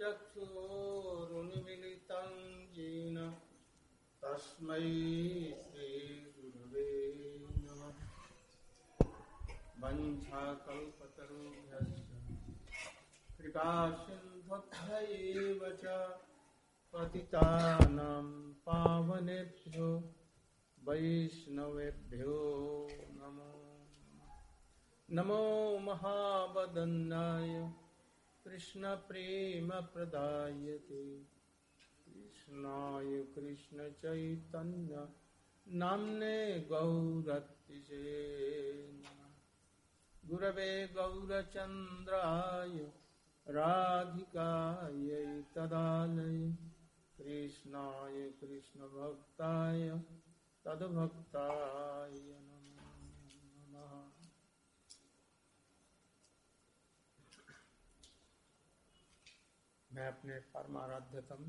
चक्षुरुन्मिलितं येन तस्मै श्रीगुरवे नमः। वञ्चाकल्पतरुभ्यश्च कृपासिन्धुभ्यैव च पतितानां पावनेभ्यो वैष्णवेभ्यो नमो महावदन्नाय कृष्णप्रेमप्रदायते कृष्णाय कृष्णचैतन्य नाम्ने गौरतिसे गुरवे गौरचन्द्राय राधिकायै तदालये कृष्णाय कृष्णभक्ताय तद्भक्ताय नमः। मैं अपने परमाराध्यतम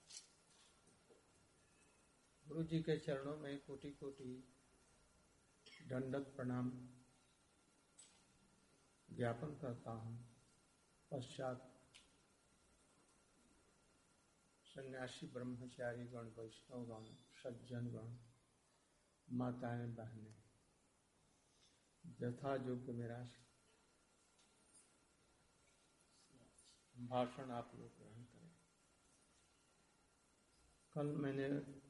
गुरु जी के चरणों में कोटि कोटि दंडवत प्रणाम ज्ञापन करता हूँ। पश्चात सन्यासी ब्रह्मचारी गण, वैष्णव गण, सज्जन गण, माताएं बहनें, यथा योग्य मेरा भाषण आप लोग ग्रहण करें। कल मैंने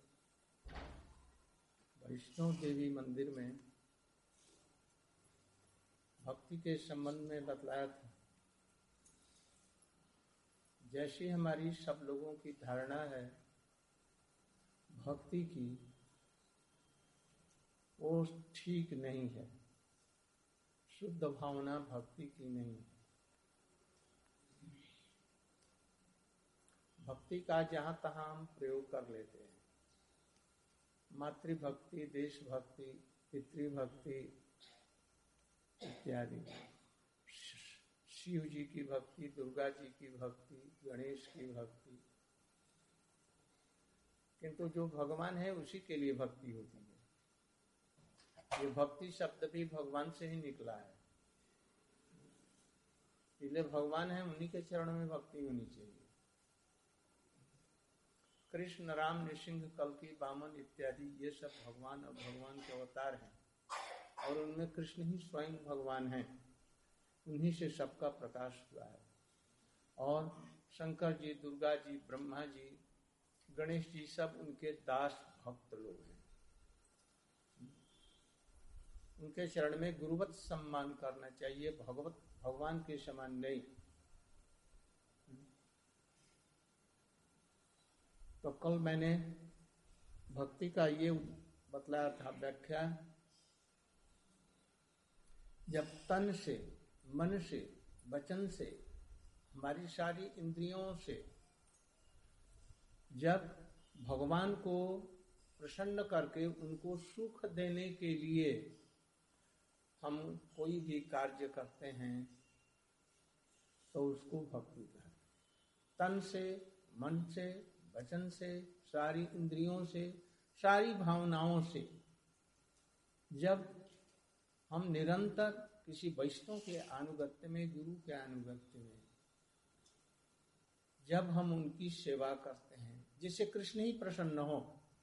वैष्णव देवी मंदिर में भक्ति के संबंध में बतलाया था। जैसी हमारी सब लोगों की धारणा है भक्ति की, वो ठीक नहीं है। शुद्ध भावना भक्ति की नहीं है। भक्ति का जहाँ तहाँ हम प्रयोग कर लेते हैं। मातृभक्ति, देशभक्ति, पितृभक्ति इत्यादि, शिव जी की भक्ति, दुर्गा जी की भक्ति, गणेश की भक्ति, किंतु जो भगवान है उसी के लिए भक्ति होती है। ये भक्ति शब्द भी भगवान से ही निकला है। इसलिए भगवान है, उन्हीं के चरण में भक्ति होनी चाहिए। कृष्ण, राम, नृसिंह, कल्कि, वामन इत्यादि ये सब भगवान और भगवान के अवतार हैं और उनमें कृष्ण ही स्वयं भगवान हैं। उन्हीं से सबका प्रकाश हुआ है। और शंकर जी, दुर्गा जी, ब्रह्मा जी, गणेश जी सब उनके दास भक्त लोग हैं। उनके चरण में गुरुवत सम्मान करना चाहिए, भगवान के समान नहीं। तो कल मैंने भक्ति का ये बतलाया था व्याख्या। जब तन से, मन से, वचन से, हमारी सारी इंद्रियों से जब भगवान को प्रसन्न करके उनको सुख देने के लिए हम कोई भी कार्य करते हैं तो उसको भक्ति कहते हैं। तन से, मन से, वचन से, सारी इंद्रियों से, सारी भावनाओं से जब हम निरंतर किसी वैष्णव के अनुगत्य में, गुरु के अनुगत्य में जब हम उनकी सेवा करते हैं, जिससे कृष्ण ही प्रसन्न हो,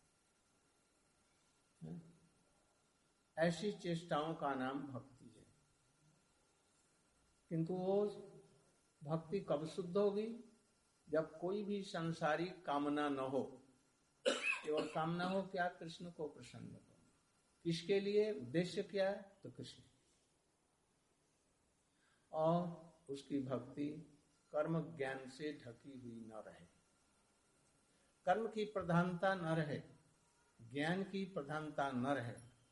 ऐसी चेष्टाओं का नाम भक्ति है। किंतु वो भक्ति कब शुद्ध होगी? जब कोई भी सांसारिक कामना न हो। केवल कामना हो क्या? कृष्ण को प्रसन्न हो। किसके लिए? उद्देश्य क्या है? तो कृष्ण। और उसकी भक्ति कर्म ज्ञान से ढकी हुई न रहे। कर्म की प्रधानता न रहे, ज्ञान की प्रधानता न रहे।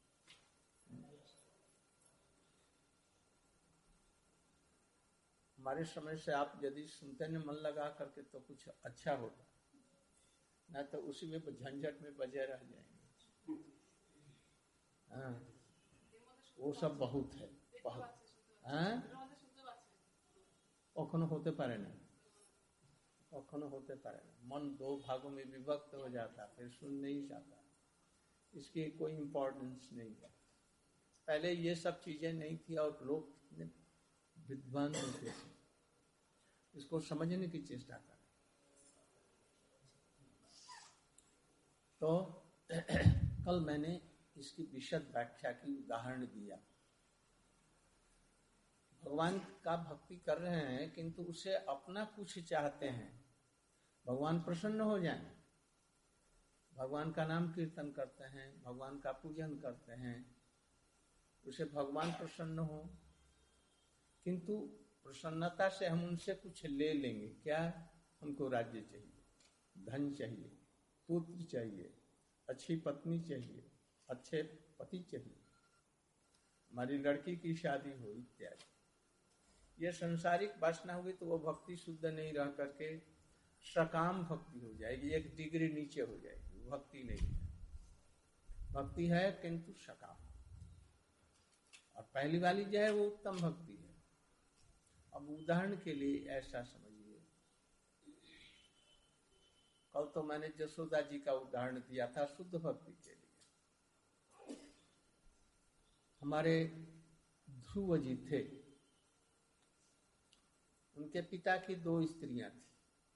हमारे समय से आप यदि सुनते न मन लगा करके तो कुछ अच्छा होता, ना तो उसी में झंझट में बजे रह जाएंगे। हाँ, वो सब बहुत है, बहुत। हाँ, कखनो होते पारे ना, कखनो होते पारे ना। मन दो भागों में विभक्त हो जाता, फिर सुन नहीं जाता। इसकी कोई इम्पोर्टेंस नहीं है। पहले ये सब चीजें नहीं थी और लोग विद्वान होते थे, इसको समझने की चेष्टा करें। तो कल मैंने इसकी विशद व्याख्या की, उदाहरण दिया। भगवान का भक्ति कर रहे हैं किंतु उसे अपना कुछ चाहते हैं, भगवान प्रसन्न हो जाएं, भगवान का नाम कीर्तन करते हैं, भगवान का पूजन करते हैं, उसे भगवान प्रसन्न हो। किंतु प्रसन्नता से हम उनसे कुछ ले लेंगे। क्या? हमको राज्य चाहिए, धन चाहिए, पुत्र चाहिए, अच्छी पत्नी चाहिए, अच्छे पति चाहिए, हमारी लड़की की शादी हो इत्यादि। ये संसारिक वासना हुई तो वो भक्ति शुद्ध नहीं रह करके सकाम भक्ति हो जाएगी, एक डिग्री नीचे हो जाएगी, भक्ति नहीं है। भक्ति है किंतु सकाम, और पहली वाली जो है वो उत्तम भक्ति है। अब उदाहरण के लिए ऐसा समझिए, कल तो मैंने जसोदा जी का उदाहरण दिया था शुद्ध भक्ति के लिए। हमारे ध्रुव जी थे, उनके पिता की 2 स्त्रियां थी।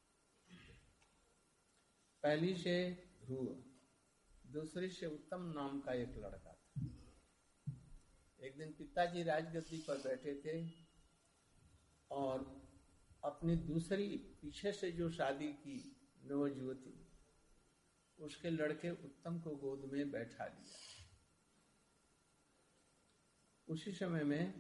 पहली से ध्रुव, दूसरी से उत्तम नाम का एक लड़का था। एक दिन पिताजी राजगद्दी पर बैठे थे और अपनी दूसरी पीछे से जो शादी की नवजुवती, उसके लड़के उत्तम को गोद में बैठा लिया। उसी समय में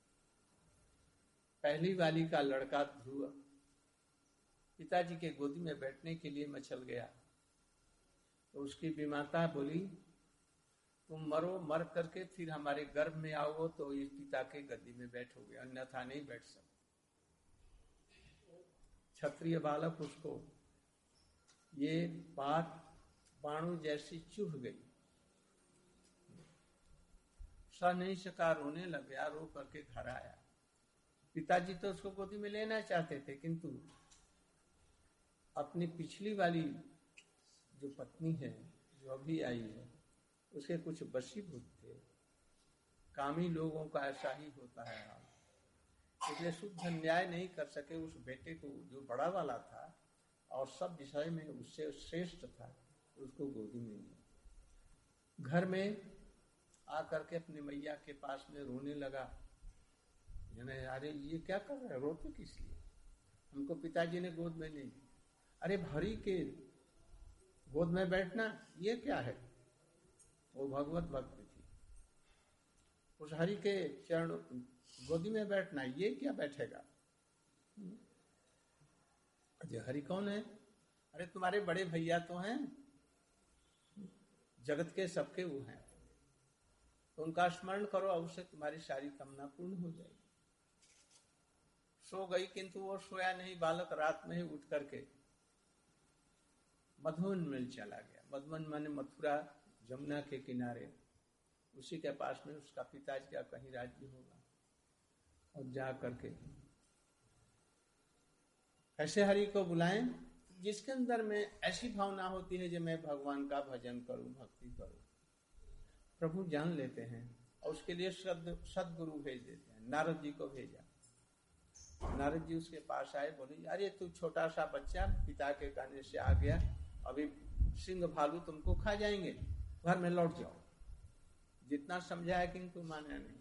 पहली वाली का लड़का ध्रुव पिताजी के गोदी में बैठने के लिए मचल गया, तो उसकी विमाता बोली, तुम मरो, मर करके फिर हमारे गर्भ में आओ तो इस पिता के गद्दी में बैठोगे, अन्यथा नहीं बैठ सकते। क्षत्रिय बालक उसको ये बात बाणु जैसी चुभ गई, सह नहीं सका, रोने लग गया, रो करके घर आया। पिताजी तो उसको गोदी में लेना चाहते थे, किंतु अपनी पिछली वाली जो पत्नी है, जो अभी आई है, उसके कुछ वशीभूत थे। कामी लोगों का ऐसा ही होता है, इसलिए शुद्ध न्याय नहीं कर सके। उस बेटे को, जो बड़ा वाला था और सब विषय में उससे श्रेष्ठ था, उसको गोदी में लिया। घर में आकर के अपनी मैया के पास में रोने लगा। अरे ये क्या कर रहे हैं, रोते किस लिए? हमको पिताजी ने गोद में नहीं। अरे हरि के गोद में बैठना ये क्या है? वो भगवत भक्ति थी। उस हरि के चरण गोदी में बैठना ये क्या बैठेगा? अजय हरि कौन है? अरे तुम्हारे बड़े भैया तो हैं, जगत के सबके वो हैं, तो उनका स्मरण करो, अवश्य तुम्हारी सारी कामना पूर्ण हो जाएगी। सो गई, किंतु वो सोया नहीं। बालक रात में ही उठ करके मधुवन में चला गया। मधुवन माने मथुरा, जमुना के किनारे, उसी के पास में उसका पिताजी का कहीं राज्य होगा। और जा करके ऐसे हरि को बुलाएं जिसके अंदर में ऐसी भावना होती है जो मैं भगवान का भजन करूं, भक्ति करूं। प्रभु जान लेते हैं और उसके लिए सदगुरु भेज देते हैं। नारद जी को भेजा। नारद जी उसके पास आए, बोले, अरे तू छोटा सा बच्चा, पिता के कहने से आ गया, अभी सिंह भालू तुमको खा जाएंगे, घर में लौट जाओ। जितना समझाया किंतु माना नहीं।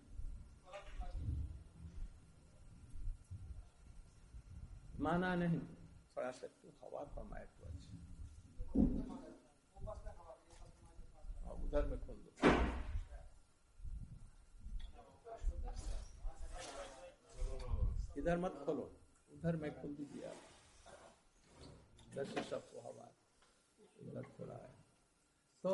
माना नहीं। थोड़ा सा तू हवा कमाए तो अच्छा। उधर में खोल दो, इधर मत खोलो, उधर में खोल दीजिए आप। इधर से सबको हवा, इधर खोला है। तो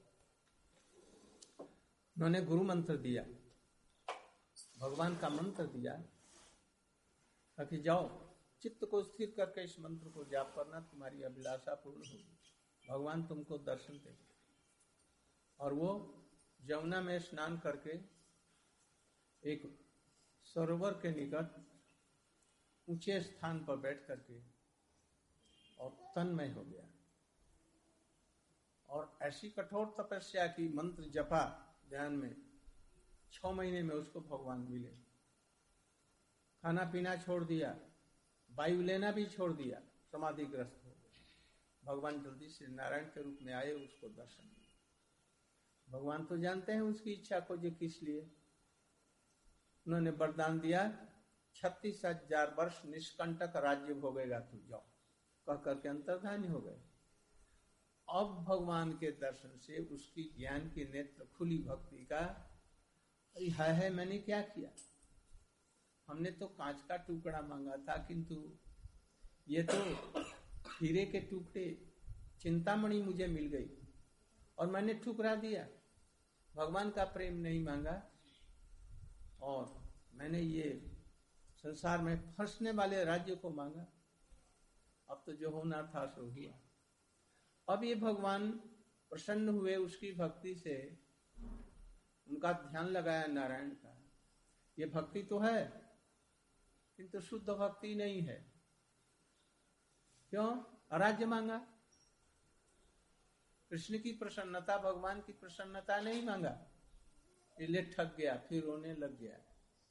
उन्होंने गुरु मंत्र दिया, भगवान का मंत्र दिया, ताकि जाओ चित्त को स्थिर करके इस मंत्र को जाप करना, तुम्हारी अभिलाषा पूर्ण होगी, भगवान तुमको दर्शन देंगे। और वो यमुना में स्नान करके एक सरोवर के निकट ऊंचे स्थान पर बैठ करके और तन्मय हो गया। और ऐसी कठोर तपस्या की, मंत्र जपा ध्यान में, 6 महीने में उसको भगवान मिले। खाना पीना छोड़ दिया, वायु लेना भी छोड़ दिया, समाधिग्रस्त हो गया। भगवान जल्दी से नारायण के रूप में आए, उसको दर्शन दिया। भगवान तो जानते हैं उसकी इच्छा को जो किस लिए। उन्होंने वरदान दिया 36,000 वर्ष निष्कंटक राज्य भोगेगा तू, जाओ कह करके अंतर्धानी हो गए। अब भगवान के दर्शन से उसकी ज्ञान की नेत्र खुली भक्ति का। है मैंने क्या किया, हमने तो कांच का टुकड़ा मांगा था, किंतु ये तो हीरे के टुकड़े चिंतामणि मुझे मिल गई और मैंने ठुकरा दिया। भगवान का प्रेम नहीं मांगा और मैंने ये संसार में फंसने वाले राज्य को मांगा। अब तो जो होना था सो हुआ। अब ये भगवान प्रसन्न हुए उसकी भक्ति से, उनका ध्यान लगाया नारायण का। ये भक्ति तो है किंतु शुद्ध भक्ति नहीं है। क्यों? राज्य मांगा, कृष्ण की प्रसन्नता, भगवान की प्रसन्नता नहीं मांगा, इसलिए ठग गया, फिर रोने लग गया।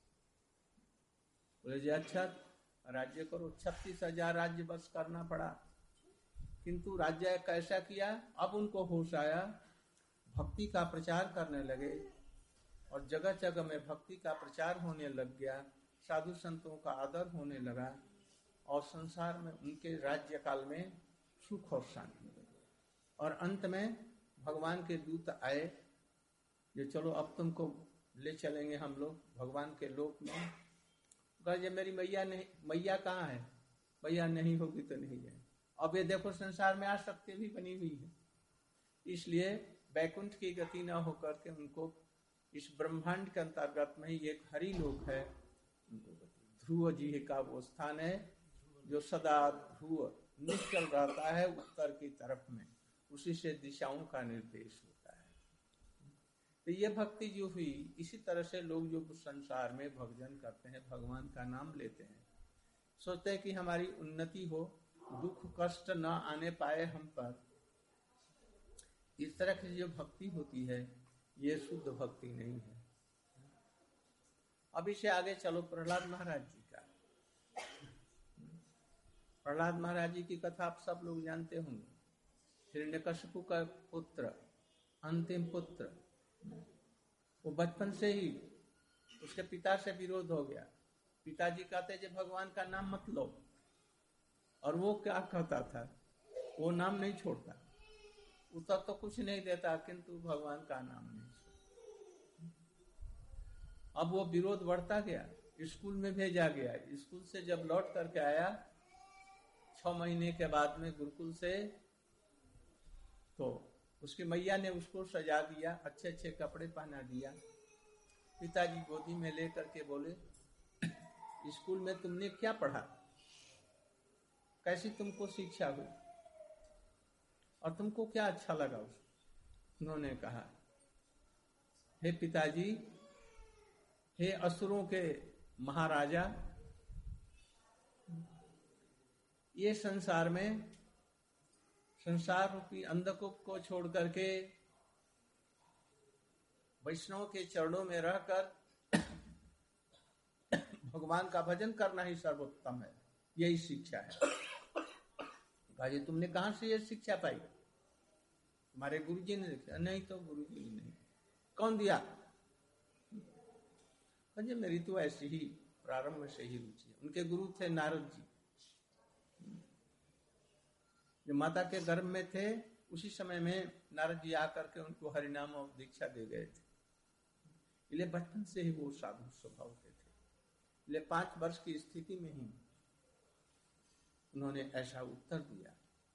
बोले जी अच्छा राज्य करो। 36,000 राज्य बस करना पड़ा, किंतु राज्य कैसा किया। अब उनको होश आया, भक्ति का प्रचार करने लगे और जगह जगह में भक्ति का प्रचार होने लग गया, साधु संतों का आदर होने लगा और संसार में उनके राज्य काल में सुख और शांति मिली। और अंत में भगवान के दूत आए, जो चलो अब तुमको ले चलेंगे हम लोग भगवान के लोक में। कहे मेरी मैया नहीं, मैया कहाँ है, मैया नहीं होगी तो नहीं है। अब ये देखो संसार में आसक्ति भी बनी हुई है, इसलिए वैकुंठ की गति न होकर के उनको इस ब्रह्मांड के अंतर्गत में ही एक हरि लोक है, उनको गति। ध्रुव जी का वो स्थान है जो सदा ध्रुव निश्चल रहता है उत्तर की तरफ में, उसी से दिशाओं का निर्देश होता है। तो ये भक्ति जो हुई, इसी तरह से लोग जो संसार में भजन करते हैं, भगवान का नाम लेते हैं, सोचते हैं कि हमारी उन्नति हो, दुख कष्ट न आने पाए हम पर। इस तरह की जो भक्ति होती है ये शुद्ध भक्ति नहीं है। अब इसे आगे चलो प्रहलाद महाराज जी का। प्रहलाद महाराज जी की कथा आप सब लोग जानते होंगे। हिरण्यकशिपु का पुत्र, अंतिम पुत्र, वो बचपन से ही उसके पिता से विरोध हो गया। पिताजी कहते जे भगवान का नाम मत लो, और वो क्या कहता था, वो नाम नहीं छोड़ता, उत्तर तो कुछ नहीं देता किंतु भगवान का नाम नहीं छोड़ता। अब वो विरोध बढ़ता गया, स्कूल में भेजा गया। स्कूल से जब लौट करके आया 6 महीने के बाद में गुरुकुल से, तो उसकी मैया ने उसको सजा दिया, अच्छे अच्छे कपड़े पहना दिया। पिताजी गोदी में लेकर के बोले स्कूल में तुमने क्या पढ़ा, कैसी तुमको शिक्षा हुई और तुमको क्या अच्छा लगा। उन्होंने कहा हे पिताजी, हे असुरों के महाराजा, ये संसार में संसार रूपी अंधकूप को छोड़ करके वैष्णव के चरणों में रहकर भगवान का भजन करना ही सर्वोत्तम है, यही शिक्षा है। कहा तुमने कहां से ये शिक्षा पाई? तुम्हारे गुरुजी ने देखा? नहीं तो गुरुजी ने नहीं। कौन दिया? कहा मेरी तो ऐसी ही प्रारंभ से ही रुचि है। उनके गुरु थे नारद जी, जो माता के गर्भ में थे उसी समय में नारद जी आकर के उनको हरिनाम और दीक्षा दे गए थे। इसलिए बचपन से ही वो साधु स्वभाव के थे। इसलिए 5 वर्ष की स्थिति में ही उन्होंने ऐसा उत्तर दिया।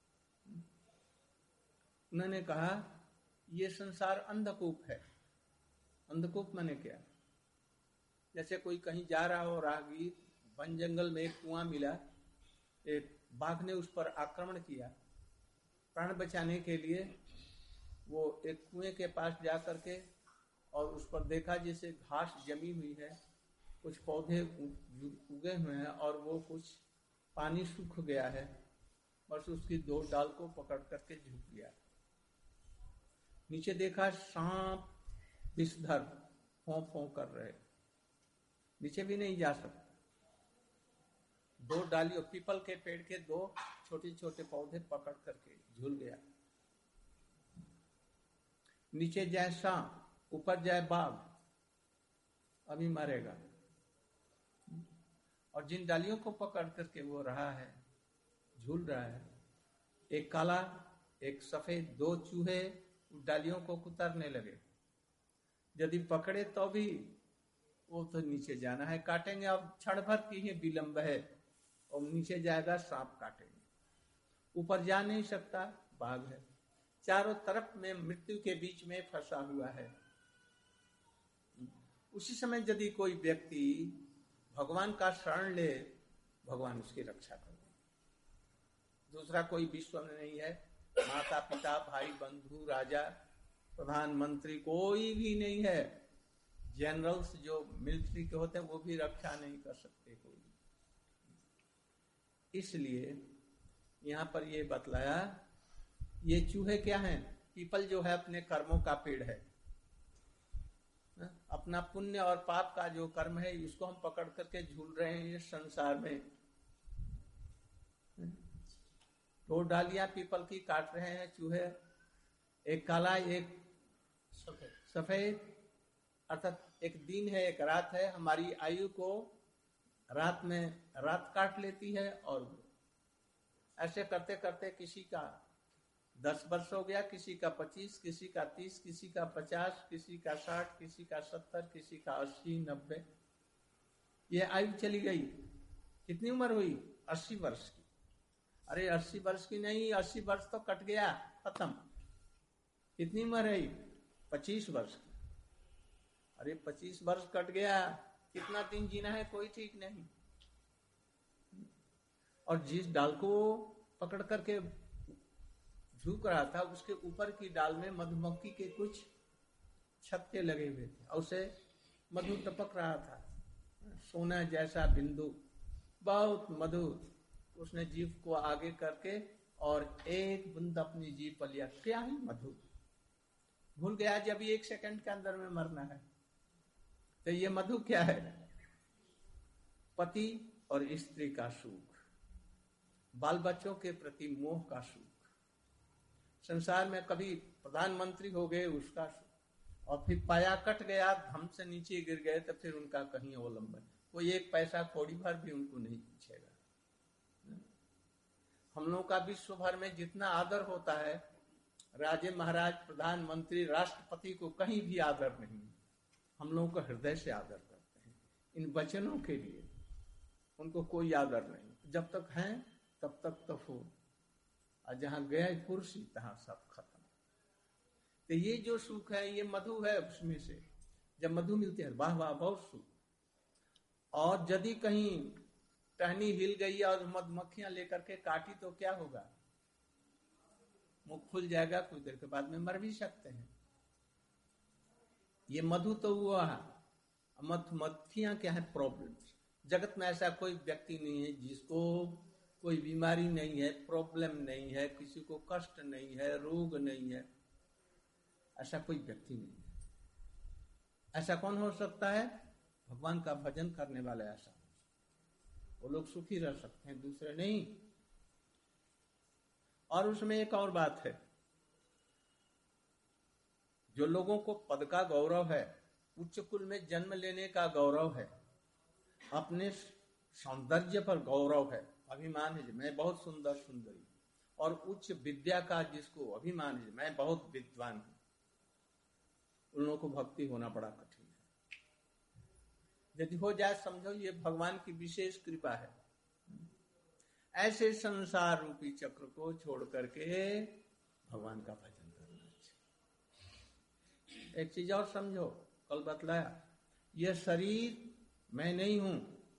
उन्होंने कहा ये संसार अंधकूप है। अंधकूप माने क्या? जैसे कोई कहीं जा रहा हो राहगीर, वन जंगल में एक कुआं मिला, एक बाघ ने उस पर आक्रमण किया। प्राण बचाने के लिए वो एक कुएं के पास जा करके और उस पर देखा जैसे घास जमी हुई है, कुछ पौधे उगे हुए हैं और वो कुछ पानी सूख गया है, बस उसकी 2 डाल को पकड़ करके झुक गया। नीचे देखा सांप विषधर फों कर रहे, नीचे भी नहीं जा सकता। 2 डालियों, पीपल के पेड़ के 2 छोटे छोटे पौधे पकड़ करके झूल गया। नीचे जाए सांप, ऊपर जाए बाघ, अभी मरेगा। और जिन डालियों को पकड़ करके वो रहा है, झूल रहा है, एक काला एक सफेद, दो चूहे उस डालियों को कुतरने लगे। यदि पकड़े तो भी वो तो नीचे जाना है, काटेंगे। अब क्षण भर की ही विलंब है, और नीचे जाएगा सांप काटेंगे। ऊपर जा नहीं सकता, बाघ है। चारों तरफ में मृत्यु के बीच में फंसा हुआ है। उसी समय यदि कोई व्यक्ति भगवान का शरण ले, भगवान उसकी रक्षा कर देंगे। दूसरा कोई विश्व में नहीं है। माता पिता, भाई बंधु, राजा, प्रधानमंत्री कोई भी नहीं है। जनरल्स जो मिलिट्री के होते हैं वो भी रक्षा नहीं कर सकते कोई। इसलिए यहाँ पर ये बतलाया, ये चूहे क्या हैं? पीपल जो है अपने कर्मों का पेड़ है। अपना पुण्य और पाप का जो कर्म है, इसको हम पकड़ करके झूल रहे हैं इस संसार में। दो डालियां पीपल की काट रहे हैं चूहे, एक काला एक सफेद, अर्थात एक दिन है एक रात है। हमारी आयु को रात में रात काट लेती है, और ऐसे करते करते किसी का 10 वर्ष हो गया, किसी का 25, किसी का 30, किसी का 50, किसी का 60, किसी का 70, किसी का 80, 90, ये आयु चली गई। कितनी उम्र हुई? 80 वर्ष की। अरे 80 वर्ष की नहीं, 80 वर्ष तो कट गया, खत्म। कितनी उम्र है? 25 वर्ष की। अरे 25 वर्ष कट गया, कितना दिन जीना है कोई ठीक नहीं। और जिस डाल को पकड़ करके झुक रहा था, उसके ऊपर की डाल में मधुमक्खी के कुछ छत्ते लगे हुए थे, और उसे मधु टपक रहा था, सोना जैसा बिंदु, बहुत मधुर। उसने जीभ को आगे करके और एक बूंद अपनी जीभ पर लिया, क्या ही मधु। भूल गया जब 1 सेकंड के अंदर में मरना है। तो ये मधु क्या है? पति और स्त्री का सुख, बाल बच्चों के प्रति मोह का सुख, संसार में कभी प्रधानमंत्री हो गए उसका सुख, और फिर पाया कट गया, धम से नीचे गिर गए, तो फिर उनका कहीं अवलंबन। कोई एक पैसा कौड़ी भर भी उनको नहीं पूछेगा। हम लोगों का विश्व भर में जितना आदर होता है, राजे महाराज, प्रधानमंत्री, राष्ट्रपति को कहीं भी आदर नहीं। हम लोगों को हृदय से आदर करते हैं। इन वचनों के लिए उनको कोई आदर नहीं। जब तक हैं तब तक तो हो, और जहां गया कुर्सी तहां सब खत्म। तो ये जो सुख है, ये मधु है। उसमें से जब मधु मिलती है, वाह वाह, बहुत सुख। और यदि कहीं टहनी हिल गई और मधुमक्खियां लेकर के काटी तो क्या होगा? मुख खुल जाएगा, कुछ देर के बाद में मर भी सकते हैं। ये मधु तो हुआ, मधुमक्खियां क्या है? प्रॉब्लम। जगत में ऐसा कोई व्यक्ति नहीं है जिसको कोई बीमारी नहीं है, प्रॉब्लम नहीं है, किसी को कष्ट नहीं है, रोग नहीं है। ऐसा कोई व्यक्ति नहीं है। ऐसा कौन हो सकता है? भगवान का भजन करने वाला ऐसा। वो लोग सुखी रह सकते हैं, दूसरे नहीं। और उसमें एक और बात है, जो लोगों को पद का गौरव है, उच्च कुल में जन्म लेने का गौरव है, अपने सौंदर्य पर गौरव है, अभिमान है मैं बहुत सुंदर सुंदरी, और उच्च विद्या का जिसको अभिमान है मैं बहुत विद्वान हूं, उन लोगों को भक्ति होना बड़ा कठिन है। यदि हो जाए समझो ये भगवान की विशेष कृपा है। ऐसे संसार रूपी चक्र को छोड़ करके भगवान का भजन करना चाहिए। एक चीज और समझो, कल बतलाया, यह शरीर मैं नहीं हूं,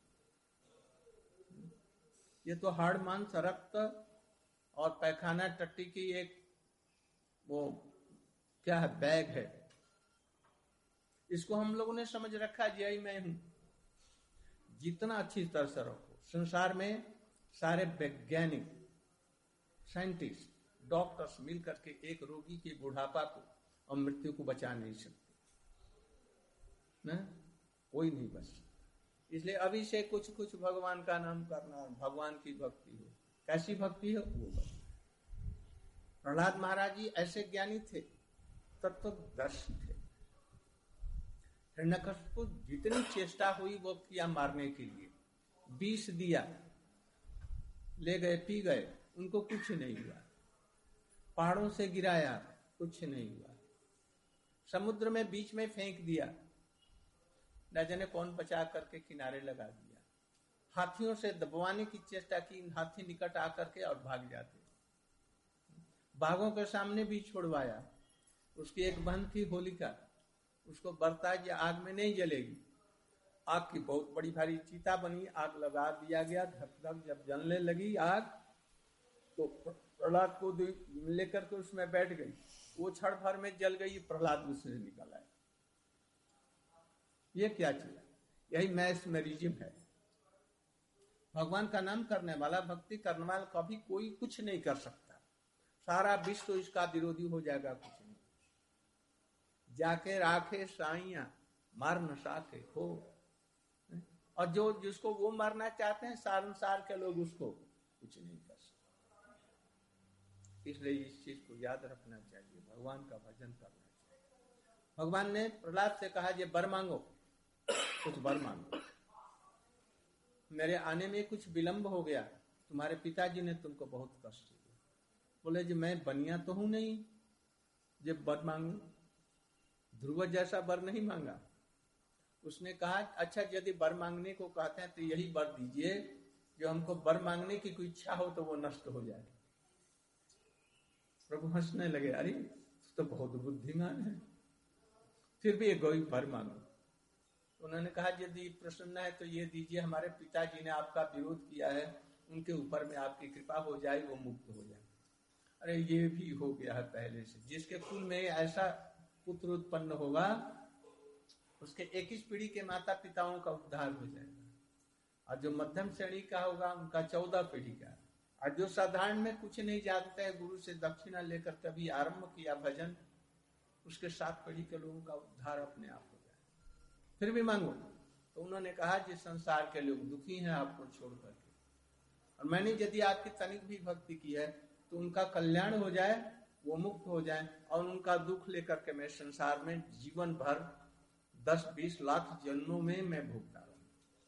ये तो हाड़ मांस रक्त और पैखाना टट्टी की एक वो क्या है, बैग है। इसको हम लोगों ने समझ रखा यही मैं हूं। जितना अच्छी तरह से रखो, संसार में सारे वैज्ञानिक, साइंटिस्ट, डॉक्टर्स मिलकर के एक रोगी के बुढ़ापा को और मृत्यु को बचा नहीं सकते ना, कोई नहीं बच सकता। इसलिए अभी से कुछ कुछ भगवान का नाम करना, भगवान की भक्ति हो, कैसी भक्ति है वो बता। प्रहलाद महाराज जी ऐसे ज्ञानी थे, तत्वदर्शी थे। हिरण्यकशिपु जितनी चेष्टा हुई वो किया मारने के लिए, विष दिया, ले गए पी गए, उनको कुछ नहीं हुआ। पहाड़ों से गिराया, कुछ नहीं हुआ। समुद्र में बीच में फेंक दिया, न जाने कौन बचा करके किनारे लगा दिया। हाथियों से दबवाने की चेष्टा की, हाथी निकट आकर के और भाग जाते। बाघों के सामने भी छोड़वाया। उसकी एक बहन थी होलिका, उसको बरता कि आग में नहीं जलेगी। आग की बहुत बड़ी भारी चीता बनी, आग लगा दिया गया। धक धक जब जलने लगी आग, तो प्रहलाद को लेकर के उसमें बैठ गई। वो क्षण भर में जल गई, प्रहलाद उससे निकल आए। ये क्या चीज? यही मैस्मरिज्म है। भगवान का नाम करने वाला, भक्ति करने वाला कभी कोई कुछ नहीं कर सकता। सारा विश्व इसका विरोधी हो जाएगा, कुछ नहीं। जाके राखे साइया मार न साके हो। और जो जिसको वो मारना चाहते हैं, संसार के लोग उसको कुछ नहीं कर सकते। इसलिए इस चीज को याद रखना चाहिए, भगवान का भजन करना चाहिए। भगवान ने प्रहलाद से कहा, ये वर मांगो, कुछ वर मांगो। मेरे आने में कुछ विलंब हो गया, तुम्हारे पिताजी ने तुमको बहुत कष्ट दिया। बोले जी मैं बनिया तो हूं नहीं, जब वर मांगू। ध्रुव जैसा वर नहीं मांगा। उसने कहा, अच्छा यदि वर मांगने को कहते हैं तो यही वर दीजिए, जो हमको वर मांगने की कोई इच्छा हो तो वो नष्ट हो जाए। प्रभु हंसने लगे, अरे तो बहुत बुद्धिमान है, फिर भी एक कोई वर मांगो। उन्होंने कहा, यदि प्रसन्न है तो ये दीजिए, हमारे पिताजी ने आपका विरोध किया है, उनके ऊपर में आपकी कृपा हो जाए, वो मुक्त हो जाए। अरे ये भी हो गया है पहले से। जिसके कुल में ऐसा पुत्र उत्पन्न होगा, उसके 21 पीढ़ी के माता पिताओं का उद्धार हो जाएगा। और जो मध्यम श्रेणी का होगा, उनका 14 पीढ़ी का। और जो साधारण में कुछ नहीं जानते हैं, गुरु से दक्षिणा लेकर कभी आरंभ किया भजन, उसके 7 पीढ़ी के लोगों का उद्धार अपने आप हो जाए। फिर भी मांगो। तो उन्होंने कहा, जिस संसार के लोग दुखी हैं आपको छोड़ करके, और मैंने यदि आपकी तनिक भी भक्ति की है तो उनका कल्याण हो जाए, वो मुक्त हो जाए, और उनका दुख लेकर के मैं संसार में जीवन भर 10-20 लाख जन्मों में मैं भोगता रहूं।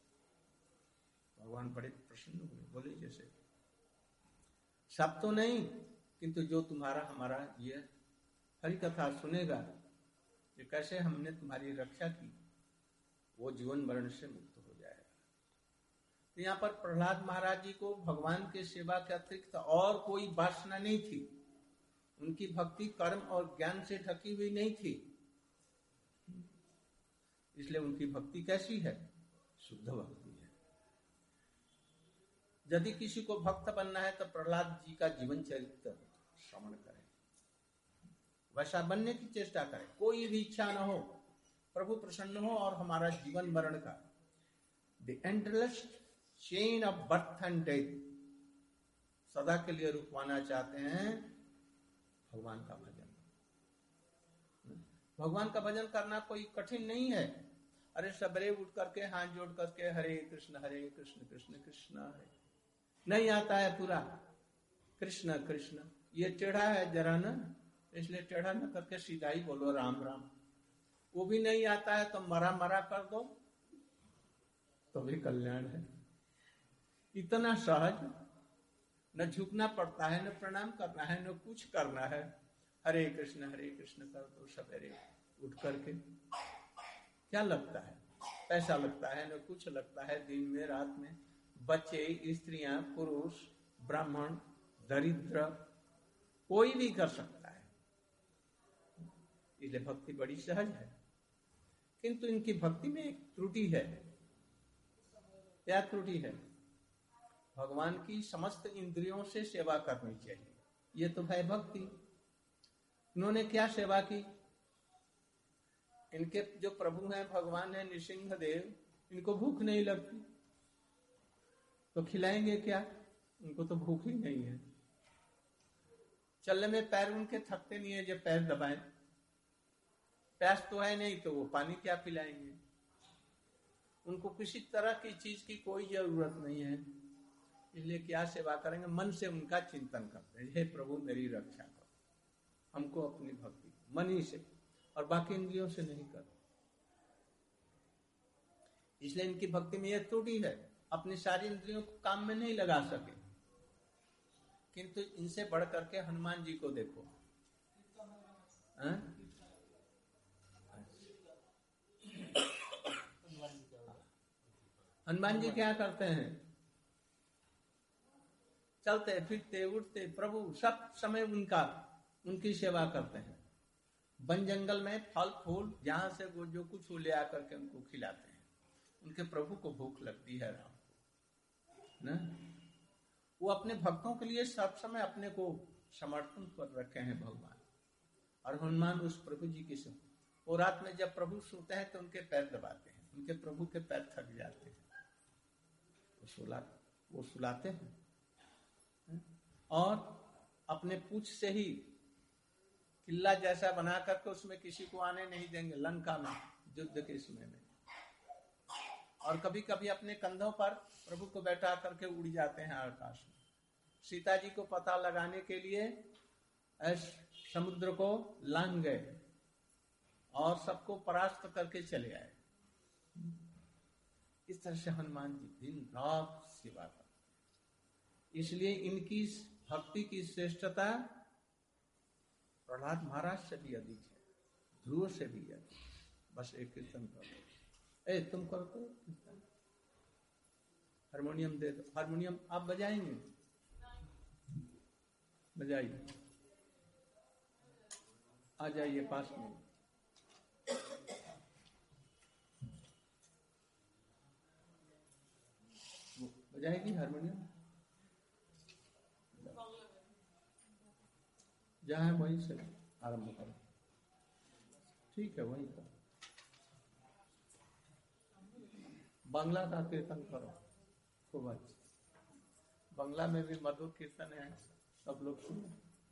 भगवान बड़े प्रसन्न हुए, बोले जैसे सब तो नहीं, किंतु जो तुम्हारा हमारा ये हरि कथा सुनेगा, कि कैसे हमने तुम्हारी रक्षा की, वो जीवन मरण से मुक्त हो जाएगा। तो यहाँ पर प्रहलाद महाराज जी को भगवान के सेवा के अतिरिक्त और कोई वासना नहीं थी। उनकी भक्ति कर्म और ज्ञान से ढकी हुई नहीं थी। इसलिए उनकी भक्ति कैसी है? शुद्ध भक्ति है। यदि किसी को भक्त बनना है तो प्रहलाद जी का जीवन चरित्र श्रवण करें, वैसा बनने की चेष्टा करें। कोई भी इच्छा न हो, प्रभु प्रसन्न हो और हमारा जीवन मरण का the endless chain of birth and death सदा के लिए रुकवाना चाहते हैं, भगवान का भजन। भगवान का भजन करना कोई कठिन नहीं है। अरे सबरे उठ करके हाथ जोड़ करके हरे कृष्ण कृष्ण कृष्ण हरे, नहीं आता है पूरा कृष्ण कृष्ण, ये टेढ़ा है जरा ना, इसलिए टेढ़ा न करके सीधा ही बोलो राम राम। वो भी नहीं आता है तो मरा मरा कर दो, तो भी कल्याण है। इतना सहज, न झुकना पड़ता है, न प्रणाम करना है, न कुछ करना है। हरे कृष्ण कर दो सवेरे उठ करके। क्या लगता है? पैसा लगता है, न कुछ लगता है। दिन में रात में बच्चे, स्त्रियां, पुरुष, ब्राह्मण, दरिद्र, कोई भी कर सकता है। इसलिए भक्ति बड़ी सहज है। किंतु इनकी भक्ति में एक त्रुटि है। क्या त्रुटि है? भगवान की समस्त इंद्रियों से सेवा करनी चाहिए, ये तो है भक्ति। इन्होंने क्या सेवा की? इनके जो प्रभु हैं, भगवान है नृसिंह देव, इनको भूख नहीं लगती तो खिलाएंगे क्या? उनको तो भूख ही नहीं है। चलने में पैर उनके थकते नहीं है, जब पैर दबाएं। प्यास तो है नहीं तो वो पानी क्या पिलाएंगे? उनको किसी तरह की चीज की कोई जरूरत नहीं है। इसलिए क्या सेवा करेंगे, मन से उनका चिंतन करते हैं, हे प्रभु मेरी रक्षा करो, हमको अपनी भक्ति मन ही से, और बाकी इंद्रियों से नहीं करते। इसलिए इनकी भक्ति में यह त्रुटि है, अपनी सारी इंद्रियों को काम में नहीं लगा सके। किंतु इनसे बढ़ करके हनुमान जी को देखो, हनुमान जी क्या करते हैं, चलते फिरते उठते प्रभु सब समय उनकी सेवा करते हैं। वन जंगल में फल फूल जहां से वो जो कुछ ले आकर के उनको खिलाते हैं। उनके प्रभु को भूख लगती है राम को ना, वो अपने भक्तों के लिए सब समय अपने को समर्पण कर रखे हैं भगवान। और हनुमान उस प्रभु जी की से, वो रात में जब प्रभु सोते हैं तो उनके पैर दबाते हैं, उनके प्रभु के पैर थक जाते हैं, वो सुलाते हैं और अपने पूंछ से ही किला जैसा बना करके उसमें किसी को आने नहीं देंगे, लंका में युद्ध के समय में। और कभी कभी अपने कंधों पर प्रभु को बैठा करके उड़ जाते हैं आकाश में। सीता जी को पता लगाने के लिए समुद्र को लांग गए और सबको परास्त करके चले आए। इस तरह से हनुमान जी दिन रात सेवा करते। इसलिए इनकी भक्ति की श्रेष्ठता प्रहलाद महाराज से भी अधिक है, ध्रुव से भी अधिक। बस एक कीर्तन करो, तुम करो तो कीर्तन, हारमोनियम दे दो, हारमोनियम आप बजाएंगे, बजाइए, आ जाइए पास में। बजाएगी हारमोनियम, जहाँ है वहीं से आरंभ करो, ठीक है वहीं करो। बांग्ला का कीर्तन करो खूब अच्छा, बांग्ला में भी मधुर कीर्तन है, सब लोग सुनो।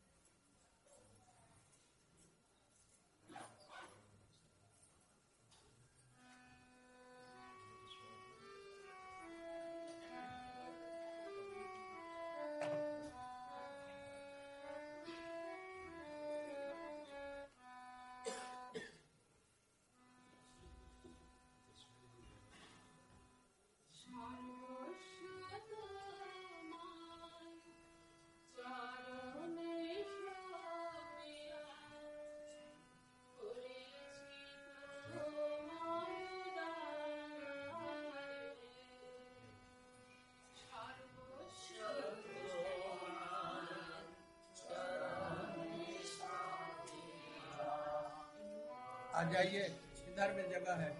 आ जाइए, इधर में जगह है।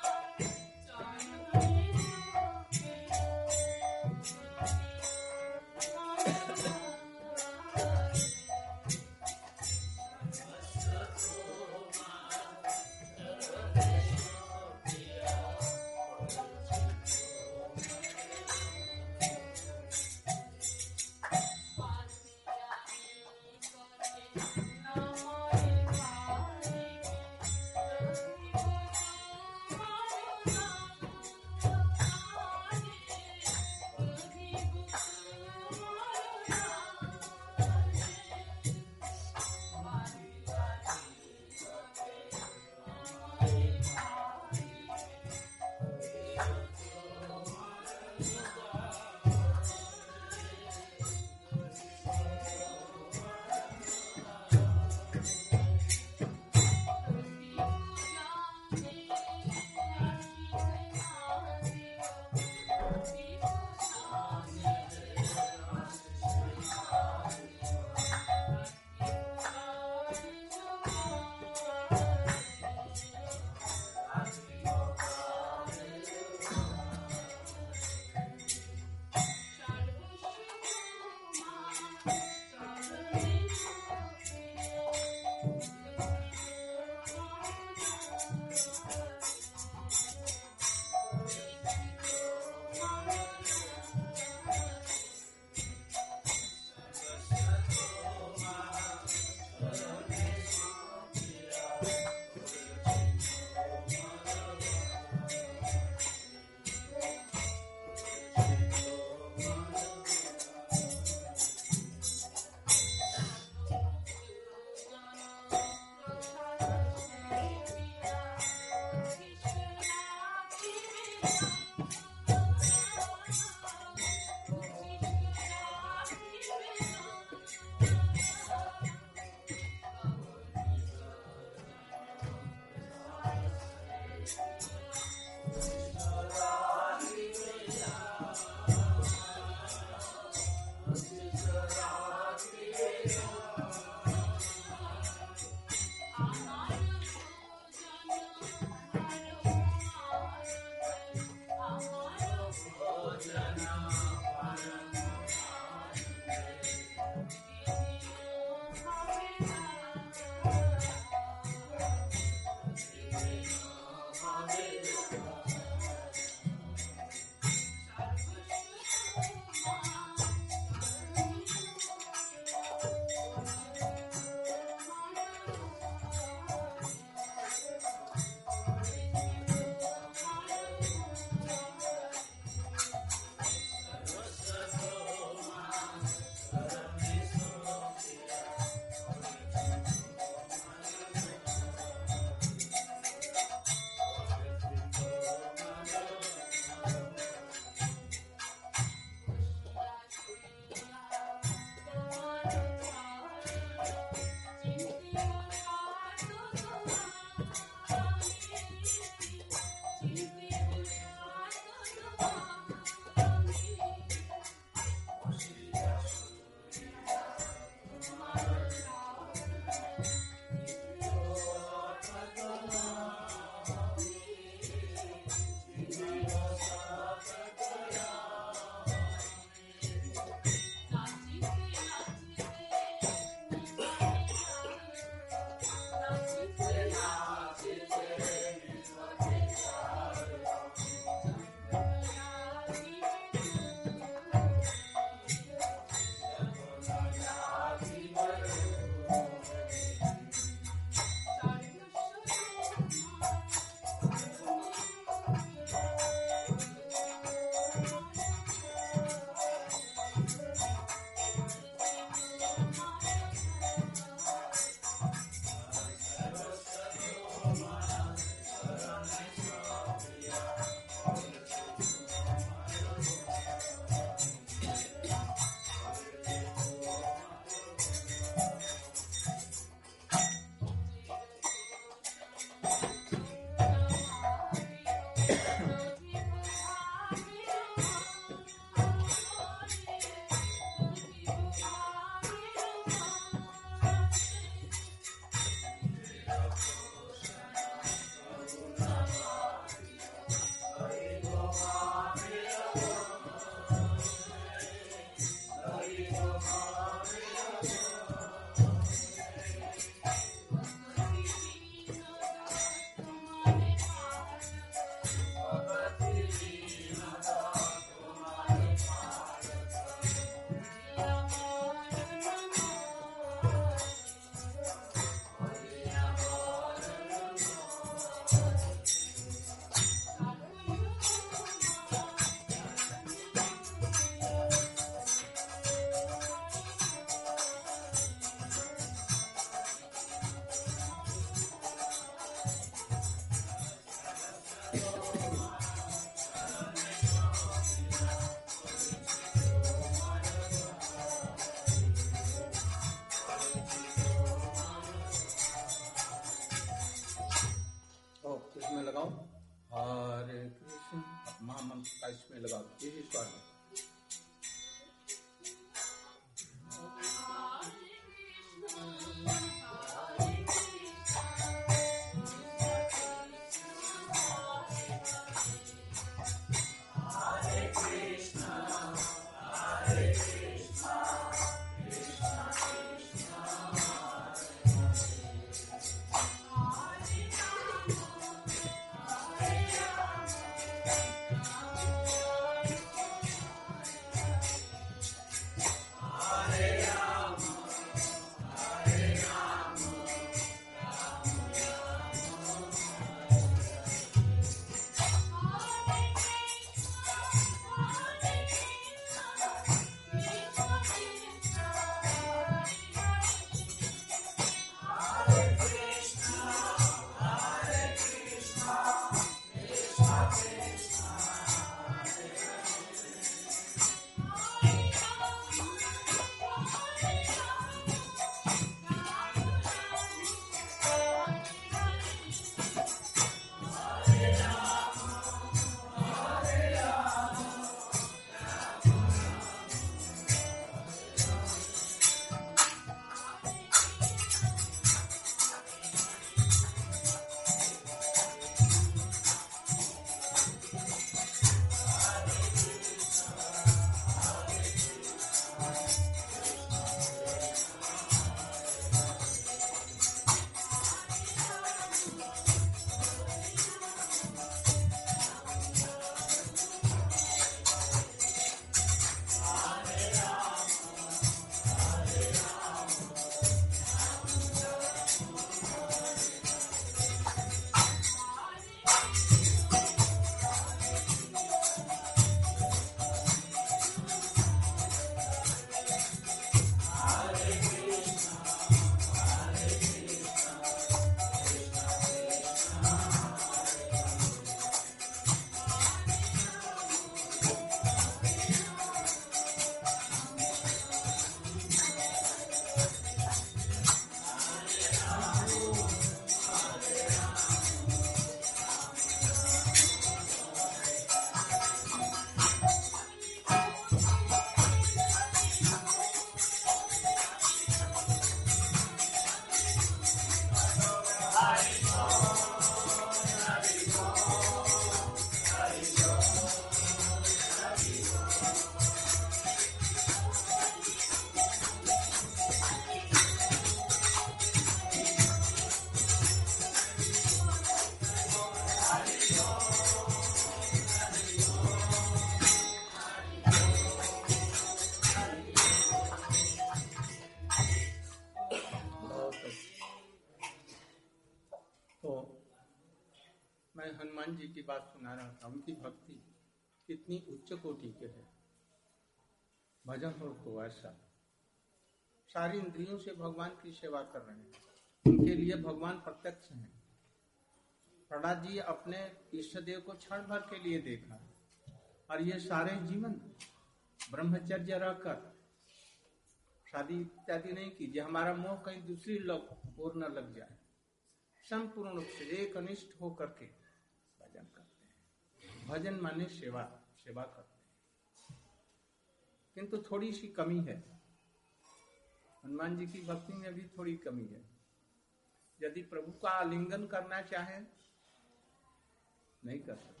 मैं हनुमान जी की बात सुना रहा था, उनकी भक्ति कितनी उच्च कोटि के है। भजन हो तो ऐसा, सारी इंद्रियों से भगवान की सेवा कर रहे हैं, उनके लिए भगवान प्रत्यक्ष हैं। प्रहलाद जी अपने इष्ट देव को क्षण भर के लिए देखा, और ये सारे जीवन ब्रह्मचर्य रहकर शादी इत्यादि नहीं कीजिए, हमारा मोह कहीं दूसरी लोग और न लग जाए। संपूर्ण रूप से एक अनिष्ठ होकर के भजन करते हैं। भजन माने सेवा, सेवा करते हैं। किंतु थोड़ी सी कमी है, हनुमान जी की भक्ति में भी थोड़ी कमी है। यदि प्रभु का आलिंगन करना चाहे नहीं कर सकते।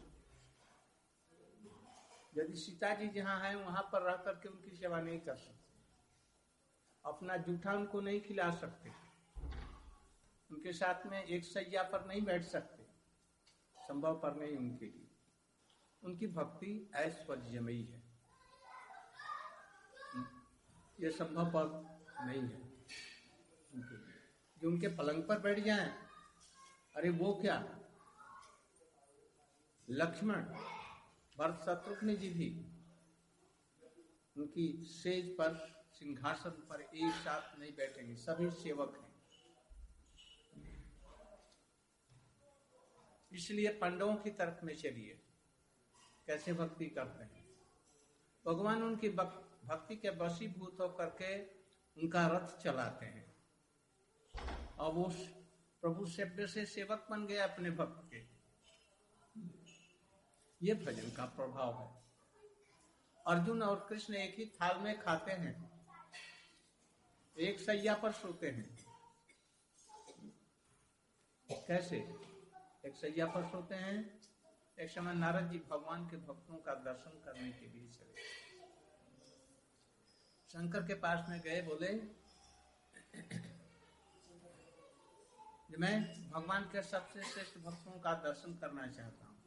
यदि सीता जी जहाँ है वहां पर रह करके उनकी सेवा नहीं कर सकते, अपना जूठा उनको नहीं खिला सकते, उनके साथ में एक सैया पर नहीं बैठ सकते, संभव पर नहीं उनके लिए। उनकी भक्ति ऐश्वर्यमयी है, ये संभव पर नहीं है उनके लिए। जो उनके पलंग पर बैठ जाएं, अरे वो क्या, लक्ष्मण भरत शत्रुघ्न जी भी उनकी सेज पर सिंहासन पर एक साथ नहीं बैठेंगे, सभी सेवक हैं। इसलिए पांडवों की तरफ में चलिए, कैसे भक्ति करते हैं भगवान। उनकी भक्ति के वशीभूत होकर के उनका रथ चलाते हैं, और वो प्रभु सेव्य से सेवक बन गए अपने भक्त के। ये भजन का प्रभाव है। अर्जुन और कृष्ण एक ही थाल में खाते हैं, एक सैया पर सोते हैं। कैसे एक सैया पर सोते हैं? एक समय नारद जी भगवान के भक्तों का दर्शन करने के लिए चले, शंकर के पास में गए, बोले मैं भगवान के सबसे श्रेष्ठ भक्तों का दर्शन करना चाहता हूं।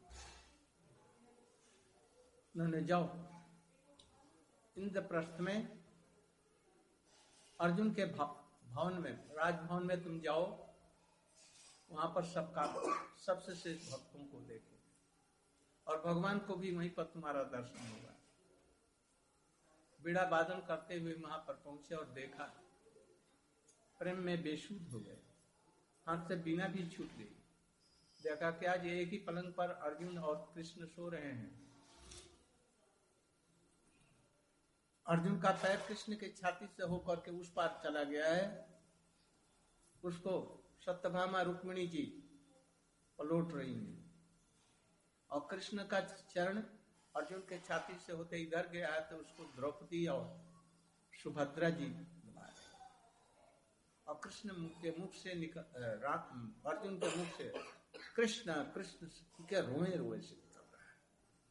उन्होंने जाओ इंद्रप्रस्थ में अर्जुन के भवन में, राजभवन में तुम जाओ, वहां पर सबसे श्रेष्ठ भक्तों को देखो, और भगवान को भी वहीं पर तुम्हारा दर्शन होगा। बीड़ा वादन करते हुए वहां पर पहुंचे और देखा, प्रेम में बेसुध हो गए, हाथ से बीना भी छूट गई। देखा कि आज एक ही पलंग पर अर्जुन और कृष्ण सो रहे हैं। अर्जुन का पैर कृष्ण के छाती से होकर के उस पार चला गया है, उसको सत्यभामा रुक्मिणी जी पलट रही हैं, और कृष्ण का चरण अर्जुन के छाती से होते इधर गया है, तो उसको द्रौपदी और सुभद्रा जी बुला रहे, और कृष्ण के मुख से अर्जुन के मुख से कृष्ण कृष्ण के रोए रोए से निकल रहा है।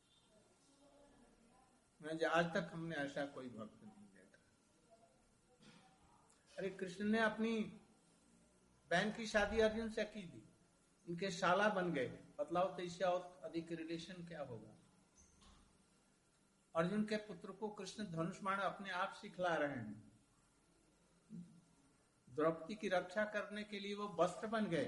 मैं आज तक हमने ऐसा कोई भक्त नहीं देखा। अरे कृष्ण ने अपनी बहन की शादी अर्जुन से की थी, उनके शाला बन गए, बतलाओ तो इससे और अधिक रिलेशन क्या होगा। अर्जुन के पुत्र को कृष्ण धनुष्मान अपने आप सिखला रहे हैं। द्रौपदी की रक्षा करने के लिए वो वस्त्र बन गए।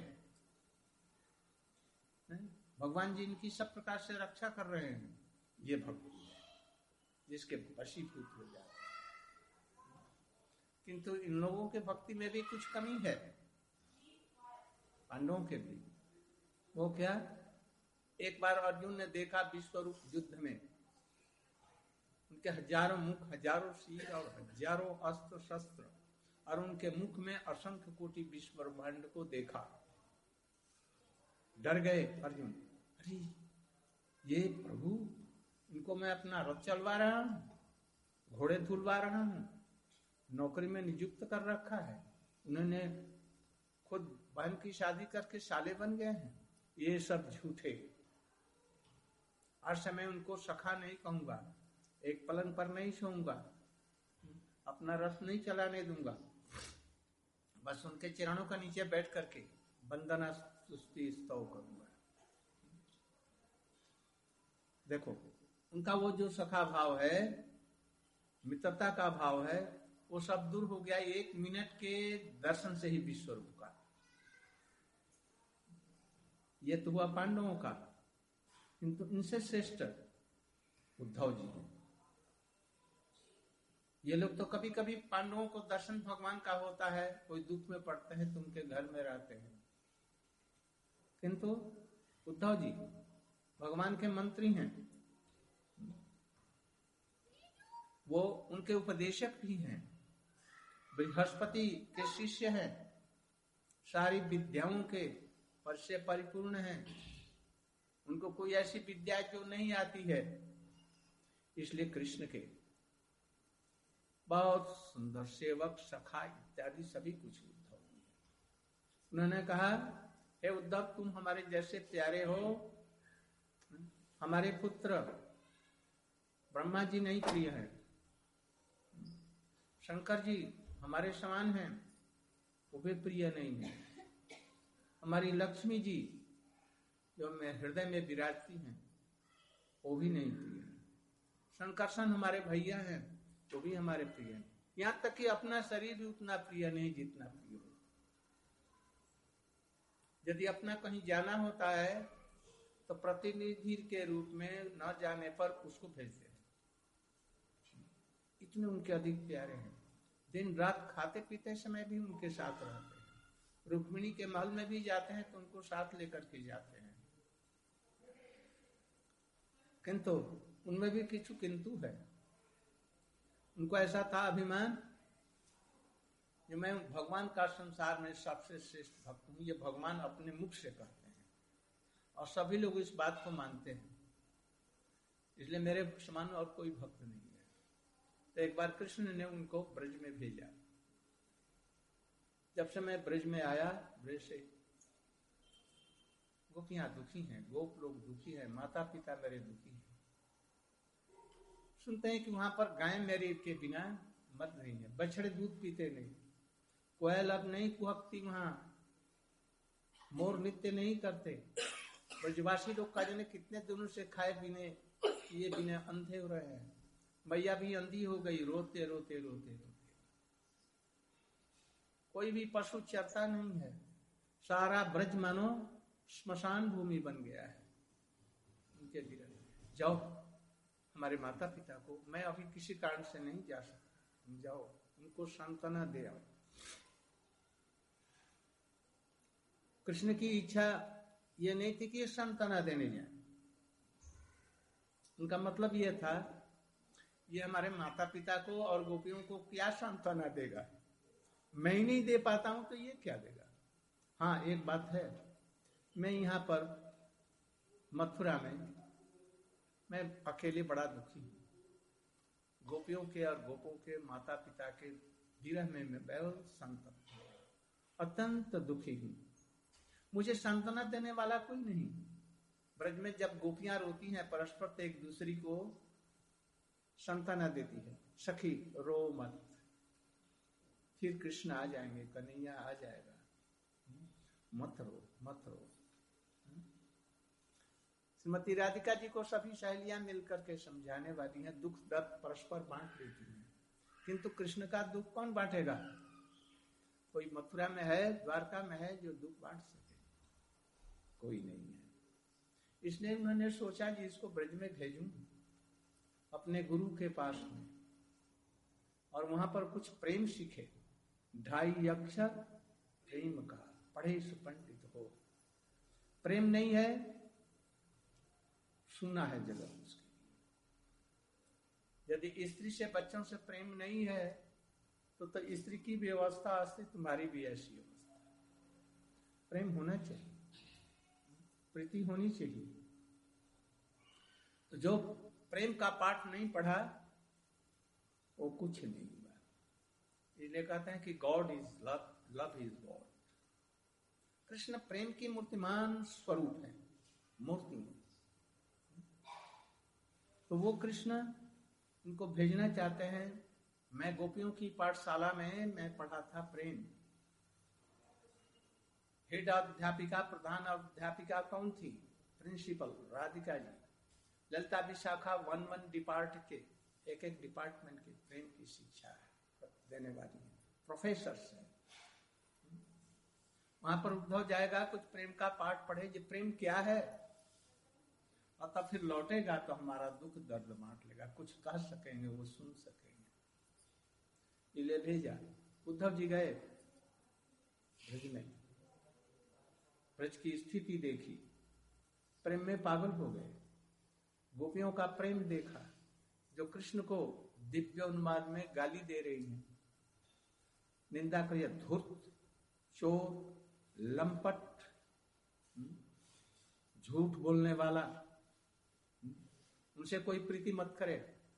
भगवान जी इनकी सब प्रकार से रक्षा कर रहे हैं। ये भक्ति है जिसके वशीभूत हो जाते हैं। किंतु इन लोगों के भक्ति में भी कुछ कमी है, पांडवों के भी। वो क्या, एक बार अर्जुन ने देखा विश्वरूप युद्ध में, उनके हजारों मुख, हजारों सिर और हजारों अस्त्र शस्त्र, और उनके मुख में असंख्य कोटि विश्व ब्रह्मांड को देखा। डर गए अर्जुन, अरे ये प्रभु, इनको मैं अपना रथ चलवा रहा हूं, घोड़े धुलवा रहा हूं, नौकरी में नियुक्त कर रखा है, उन्होंने खुद बहन की शादी करके साले बन गए हैं, ये सब झूठे। हर समय उनको सखा नहीं कहूंगा, एक पलंग पर नहीं सोऊंगा, अपना रथ नहीं चलाने दूंगा, बस उनके चरणों का नीचे बैठ करके वंदना स्तुति स्तव करूंगा। देखो उनका वो जो सखा भाव है, मित्रता का भाव है, वो सब दूर हो गया एक मिनट के दर्शन से ही विश्वरूप का। ये तो हुआ पांडवों का, किंतु इनसे श्रेष्ठ उद्धव जी हैं। ये लोग तो कभी कभी पांडवों को दर्शन भगवान का होता है, कोई दुख में पड़ते हैं तो उनके घर में रहते हैं, किंतु उद्धव जी भगवान के मंत्री हैं, वो उनके उपदेशक भी हैं, बृहस्पति के शिष्य हैं, सारी विद्याओं के परिचय परिपूर्ण हैं, उनको कोई ऐसी विद्या जो नहीं आती है, इसलिए कृष्ण के बहुत सुंदर सेवक सखा इत्यादि सभी कुछ उद्धव। उन्होंने कहा, हे उद्धव, तुम हमारे जैसे प्यारे हो, हमारे पुत्र ब्रह्मा जी नहीं प्रिय है, शंकर जी हमारे समान हैं, वो भी प्रिय नहीं है, हमारी लक्ष्मी जी जो मैं हृदय में विराजती हैं वो भी नहीं प्रिय है, शंकरसन हमारे भैया हैं वो भी हमारे प्रिय हैं, यहाँ तक कि अपना शरीर भी उतना प्रिय नहीं जितना प्रिय हो। यदि अपना कहीं जाना होता है तो प्रतिनिधि के रूप में न जाने पर उसको भेजते हैं, इतने उनके अधिक प्यारे हैं। दिन रात खाते पीते समय भी उनके साथ रहते हैं, रुक्मिणी के महल में भी जाते हैं तो उनको साथ लेकर के जाते हैं, किंतु उनमें भी किछु किंतु है। उनको ऐसा था अभिमान कि मैं भगवान का संसार में सबसे श्रेष्ठ भक्त हूं, ये भगवान अपने मुख से कहते हैं और सभी लोग इस बात को मानते हैं, इसलिए मेरे समान और कोई भक्त नहीं है। तो एक बार कृष्ण ने उनको ब्रज में भेजा। जब से मैं ब्रज में आया, ब्रज से गोपियां दुखी हैं, गोप लोग दुखी हैं, माता पिता मेरे दुखी हैं। सुनते हैं कि वहां पर गाय मेरे के बिना मर रही है, बछड़े दूध पीते नहीं, कोयल अब नहीं कुहकती, वहां मोर नृत्य नहीं करते, ब्रजवासी लोग का जाने कितने दिनों से खाए पीने ये बिना अंधे हो रहे हैं, मैया भी अंधी हो गई, रोते रोते रोते रोते। कोई भी पशु चरता नहीं है, सारा ब्रज मानो श्मशान भूमि बन गया है उनके विरह। जाओ हमारे माता पिता को, मैं अभी किसी कारण से नहीं जा सकता, जाओ उनको सांत्वना दे आओ। कृष्ण की इच्छा ये नहीं थी कि ये सांत्वना देने जाए, उनका मतलब ये था ये हमारे माता पिता को और गोपियों को क्या सांत्वना देगा, मैं ही नहीं दे पाता हूं तो ये क्या देगा। हाँ एक बात है, मैं यहाँ पर मथुरा में मैं अकेले बड़ा दुखी हूँ, गोपियों के और गोपों के माता पिता के विरह में मैं बहुत संतप्त, अत्यंत दुखी हूँ, मुझे सांत्वना देने वाला कोई नहीं। ब्रज में जब गोपियां रोती हैं परस्पर तो एक दूसरी को सांत्वना देती है, सखी रो मत, फिर कृष्ण आ जाएंगे, कन्हैया आ जाएगा, मत रो मत रो। श्रीमती राधिका जी को सभी सहेलियां मिलकर के समझाने वाली हैं, दुख दर्द परस्पर बांट लेती हैं, किंतु कृष्ण का दुख कौन बांटेगा। कोई मथुरा में है, द्वारका में है जो दुख बांट सके, कोई नहीं है। इसलिए उन्होंने सोचा कि इसको ब्रज में भेजूं अपने गुरु के पास में, और वहां पर कुछ प्रेम सीखे। 2.5 अक्षर प्रेम का पढ़े सुपंडित हो, प्रेम नहीं है सुना है जगत उसकी। यदि स्त्री से बच्चों से प्रेम नहीं है तो स्त्री की भी अवस्था अस्ति, तुम्हारी भी ऐसी अवस्था। प्रेम होना चाहिए, प्रीति होनी चाहिए। तो जो प्रेम का पाठ नहीं पढ़ा वो कुछ नहीं हुआ। इसलिए कहते हैं कि God is love, love is God. Krishna प्रेम की मूर्तिमान स्वरूप है, मूर्ति। तो वो कृष्ण उनको भेजना चाहते हैं। मैं गोपियों की पाठशाला में मैं पढ़ा था प्रेम। हेड अध्यापिका, प्रधान अध्यापिका कौन थी? प्रिंसिपल राधिका जी। ललिता विशाखा 1-1 डिपार्ट के, एक डिपार्टमेंट के प्रेम की शिक्षा देने वाली है, प्रोफेसर हैं। वहां पर उद्धव जाएगा, कुछ प्रेम का पाठ पढ़े, ये प्रेम क्या है, और तब फिर लौटेगा तो हमारा दुख दर्द बांट लेगा, कुछ कह सकेंगे, वो सुन सकेंगे। इसलिए भेजा। उद्धव जी गए ब्रज में, ब्रज की स्थिति देखी, प्रेम में पागल हो गए। गोपियों का प्रेम देखा, जो कृष्ण को दिव्य उन्माद में गाली दे रही हैं, निंदा करिए, धूर्त, चोर, लंपट, झूठ बोलने वाला, उनसे कोई प्रीति मत करे,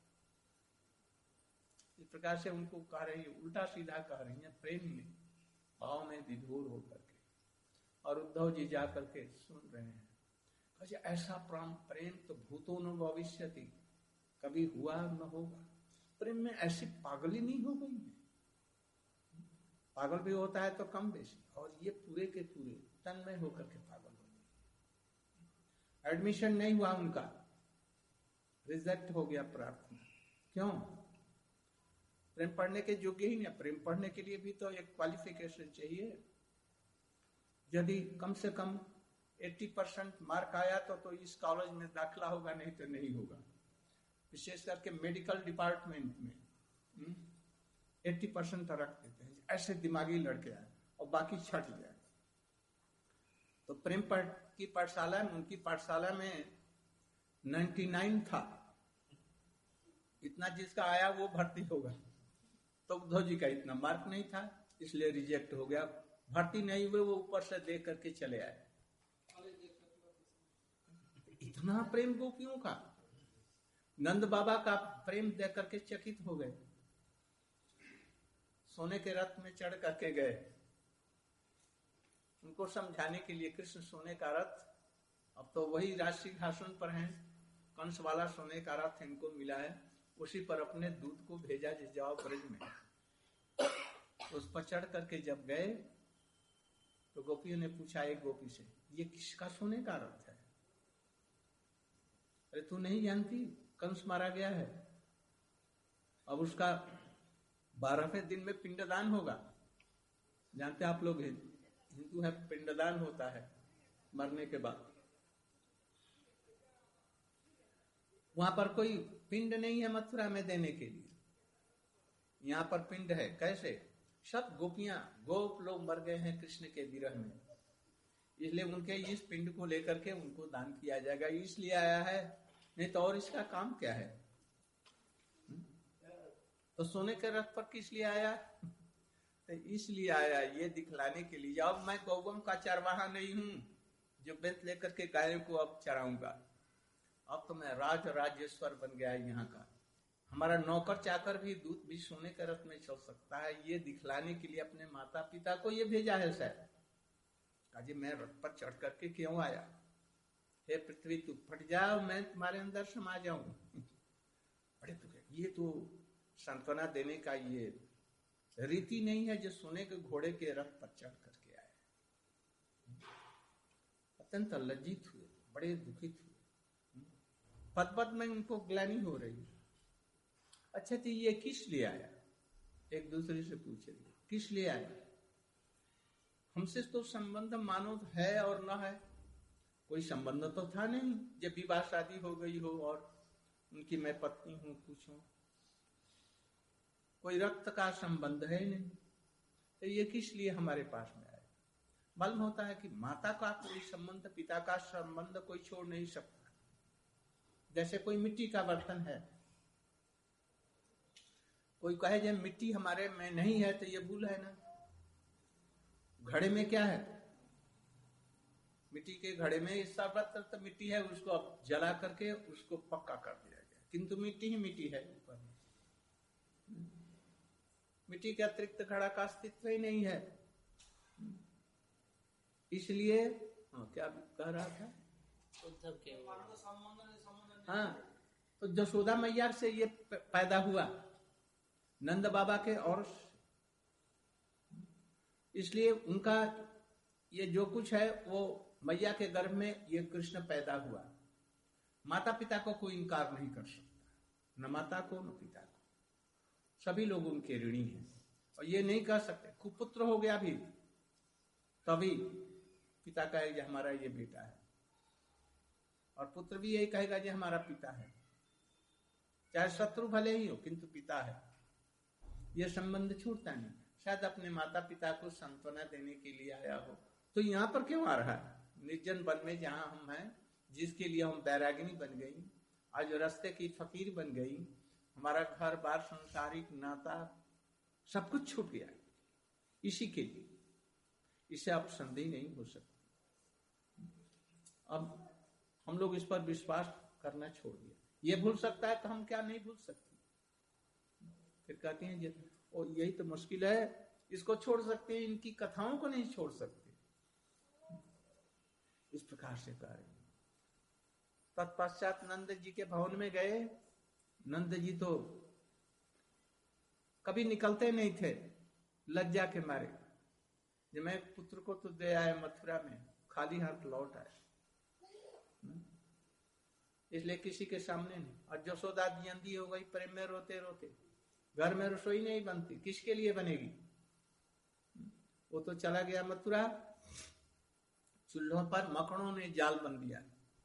इस प्रकार से उनको कह रही है, उल्टा सीधा कह रही है, प्रेम में भाव में विधुर होकर के। और उद्धव जी जा करके सुन रहे हैं, ऐसा प्रेम तो भूतो न भविष्यति, कभी हुआ न होगा। प्रेम में ऐसी पागली नहीं हो गई है, पागल भी होता है तो कम बेसी, और ये पूरे के पूरे तन्मय होकर के पागल हो गए। एडमिशन नहीं हुआ उनका, रिजेक्ट हो गया प्रार्थना। क्यों? प्रेम पढ़ने के योग्य ही नहीं। प्रेम पढ़ने के लिए भी तो एक क्वालिफिकेशन चाहिए। यदि कम से कम 80% मार्क आया तो इस कॉलेज में दाखिला होगा, नहीं तो नहीं होगा। विशेष करके मेडिकल डिपार्टमेंट में 80% रख देते हैं, ऐसे दिमागी लड़के आए, और बाकी छट जाए। तो प्रेम की पाठशाला में, उनकी पाठशाला में 99 था, इतना जिसका आया वो भर्ती होगा। तो उद्धव जी का इतना मार्क नहीं था, इसलिए रिजेक्ट हो गया, भर्ती नहीं हुए, वो ऊपर से देख करके चले आए। इतना प्रेम गोपियों का, नंद बाबा का प्रेम देख करके चकित हो गए। सोने के रथ में चढ़ करके गए, उनको समझाने के लिए, कृष्ण सोने का रथ, अब तो वही राष्ट्रीय शासन पर हैं, कंस वाला सोने का रथ इनको मिला है, उसी पर अपने दूत को भेजा, जिस जाओ ब्रज में। उस पर चढ़ करके जब गए तो गोपियों ने पूछा एक गोपी से, ये किसका सोने का रथ है? अरे तू नहीं जानती, कंस मारा गया है, अब उसका 12वें दिन में पिंडदान होगा। जानते आप लोग हिंदू है, पिंडदान होता है मरने के बाद। वहां पर कोई पिंड नहीं है मथुरा में देने के लिए, यहाँ पर पिंड है। कैसे? सब गोपियां, गोप लोग मर गए हैं कृष्ण के विरह में, इसलिए उनके इस पिंड को लेकर के उनको दान किया जाएगा, इसलिए आया है, नहीं तो और इसका काम क्या है? तो सोने के रथ पर किस लिए आया? तो इसलिए आया, ये दिखलाने के लिए, अब मैं गौगम का चरवाहा नहीं हूं जो बेंत लेकर के गायों को अब चराऊंगा, अब तो मैं राजेश्वर बन गया यहाँ का। हमारा नौकर चाकर भी, दूत भी सोने के रथ में चल सकता है, ये दिखलाने के लिए अपने माता पिता को ये भेजा है शायद। काजी मैं रथ पर चढ़ करके क्यों आया? हे पृथ्वी तू फट जाओ, मैं तुम्हारे अंदर समा जाऊं। बड़े दुख, ये तो सांत्वना देने का ये रीति नहीं है जो सोने के घोड़े के रथ पर चढ़ करके आए। अत्यंत लज्जित हुए, बड़े दुखित हुए, पद पद में उनको ग्लानि हो रही। अच्छा तो ये किस लिए आया? एक दूसरे से पूछे, किस लिए आया? हमसे तो संबंध मानो है और न है, कोई संबंध तो था नहीं, जब विवाह शादी हो गई हो और उनकी मैं पत्नी हूं, कुछ हूं, कोई रक्त का संबंध है नहीं, तो ये किस लिए हमारे पास में आए? मालूम होता है कि माता का कोई संबंध, पिता का संबंध कोई छोड़ नहीं सकता। जैसे कोई मिट्टी का बर्तन है, कोई कहे जब मिट्टी हमारे में नहीं है तो ये भूल है ना। घड़े में क्या है? मिट्टी के घड़े में सर्वत्र तो मिट्टी है, उसको अब जला करके उसको पक्का कर दिया गया, किंतु मिट्टी ही मिट्टी है ऊपर। मिट्टी के अतिरिक्त घड़ा का अस्तित्व ही नहीं है। इसलिए क्या कह रहा था? हाँ, तो जशोदा मैया से ये पैदा हुआ, नंद बाबा के, और इसलिए उनका ये जो कुछ है वो मैया के गर्भ में ये कृष्ण पैदा हुआ। माता पिता को कोई इनकार नहीं कर सकता, न माता को न पिता को, सभी लोग उनके ऋणी हैं। और ये नहीं कह सकते कुपुत्र हो गया भी, तभी पिता कहेगा हमारा ये बेटा है, और पुत्र भी यही कहेगा कि हमारा पिता है, चाहे शत्रु भले ही हो किंतु पिता है। यह संबंध छूटता नहीं। शायद अपने माता पिता को सांत्वना देने के लिए आया हो, तो यहाँ पर क्यों आ रहा है? निर्जन वन में जहाँ हम हैं, जिसके लिए हम बैरागिनी बन गई, आज रास्ते की फकीर बन गई, हमारा घर बार संसारिक नाता सब कुछ छूट गया, इसी के लिए। इसे आप संदेह नहीं हो सकते। अब हम लोग इस पर विश्वास करना छोड़ दिया। ये भूल सकता है तो हम क्या नहीं भूल सकते? फिर कहते हैं और यही तो मुश्किल है, इसको छोड़ सकते हैं, इनकी कथाओं को नहीं छोड़ सकते। इस प्रकार से कह रहे। तत्पश्चात नंद जी के भवन में गए। नंद जी तो कभी निकलते नहीं थे लज्जा के मारे। जब मैं पुत्र को तो दे आए मथुरा में, खाली हाथ लौट आए, इसलिए किसी के सामने नहीं। और जसोदा जी अंधी हो गई प्रेम में रोते रोते, घर में रसोई नहीं बनती, किसके लिए बनेगी? वो तो चला गया मथुरा, चूल्हों पर मकड़ों ने जाल बन दिया,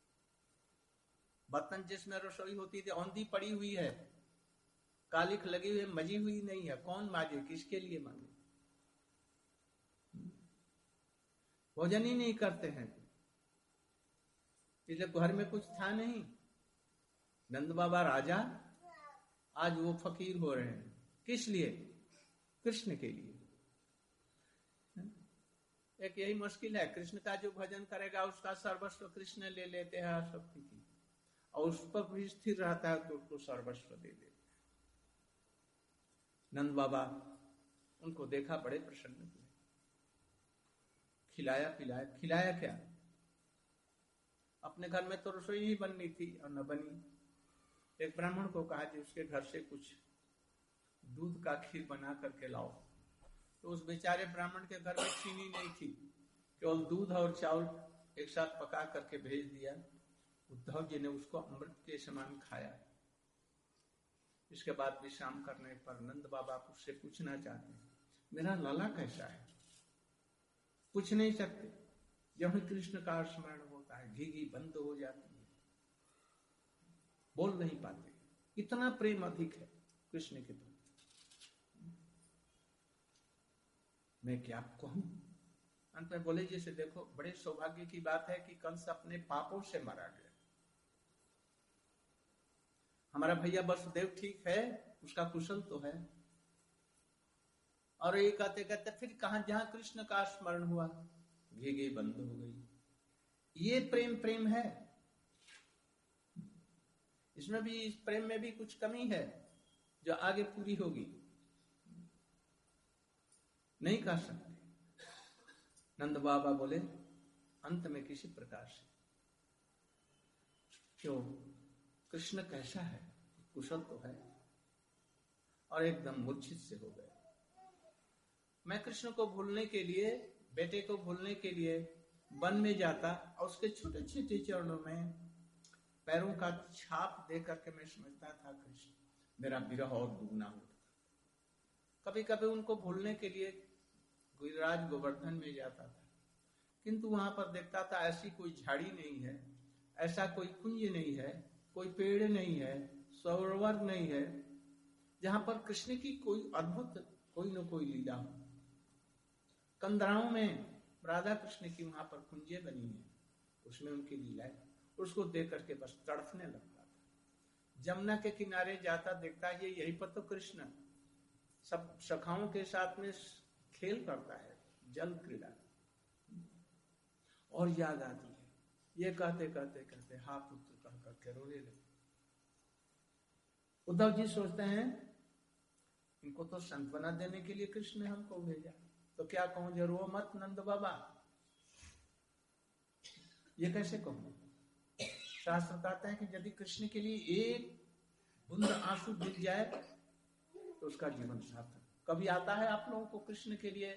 बर्तन जिसमें रसोई होती थी औंधी पड़ी हुई है, कालिख लगी हुई, मजी हुई नहीं है, कौन माजे, किसके लिए मांगे? भोजन ही नहीं करते हैं, इसलिए घर में कुछ था नहीं। नंद बाबा राजा, आज वो फकीर हो रहे हैं, किस लिए? कृष्ण के लिए। एक यही मुश्किल है, कृष्ण का जो भजन करेगा उसका सर्वस्व कृष्ण ले लेते हैं आसक्ति की, और उस पर भी स्थिर रहता है तो उसको सर्वस्व दे देते हैं। नंद बाबा उनको देखा, बड़े प्रसन्न हुए, खिलाया पिलाया। खिलाया क्या? अपने घर में तो रसोई ही बननी थी और न बनी। एक ब्राह्मण को कहा कि उसके घर से कुछ दूध का खीर बना करके लाओ। तो उस बेचारे ब्राह्मण के घर में चीनी नहीं थी, केवल दूध और चावल एक साथ पका करके भेज दिया। उद्धव जी ने उसको अमृत के समान खाया। इसके बाद विश्राम करने पर नंद बाबा उससे पूछना चाहते हैं, मेरा लाला कैसा है? पूछ नहीं सकते। जब कृष्ण का स्मरण होता है घी बंद हो जाती है, बोल नहीं पाते, इतना प्रेम अधिक है कृष्ण के प्रति। मैं क्या कहूं? अंत में बोले जैसे देखो, बड़े सौभाग्य की बात है कि कंस अपने पापों से मारा गया। हमारा भैया वसुदेव ठीक है, उसका कुशल तो है। और ये कहते कहते फिर कहां, जहां कृष्ण का स्मरण हुआ घी बंद हो गई। ये प्रेम है। इसमें भी, इस प्रेम में भी कुछ कमी है जो आगे पूरी होगी, नहीं कर सकते। नंद बाबा बोले अंत में किसी प्रकार से, क्यों, कृष्ण कैसा है, कुशल तो है। और एकदम मूर्छित से हो गए। मैं कृष्ण को भूलने के लिए, बेटे को भूलने के लिए वन में जाता और उसके छोटे छोटे चरणों में पैरों का छाप दे करके मैं समझता था कृष्ण, मेरा विरह और दुगना होता। कभी कभी उनको भूलने के लिए गिरिराज गोवर्धन में जाता था, किंतु वहां पर देखता था ऐसी कोई झाड़ी नहीं है, ऐसा कोई कुंज नहीं है, कोई पेड़ नहीं है, सरोवर नहीं है, जहां पर कृष्ण की कोई अद्भुत कोई न कोई लीला हो। कंदराओं में राधा कृष्ण की वहां पर कुंजे बनी है, उसमें उनकी लीला है। उसको देख करके बस तड़फने लगता था। जमुना के किनारे जाता, देखता है यही पर तो कृष्ण सब सखाओं के साथ में खेल करता है, जल क्रीड़ा। और याद आती है, ये कहते कहते कहते हा पुत्र कह करके रोने लगे। उद्धव जी सोचते हैं इनको तो सांत्वना देने के लिए कृष्ण ने हमको भेजा, तो क्या कहूं, जरूर मत नंद बाबा, ये कैसे कहूं? शास्त्र कहते हैं कि यदि कृष्ण के लिए एक बूंद आंसू गिर जाए तो उसका जीवन सार्थक। कभी आता है आप लोगों को कृष्ण के लिए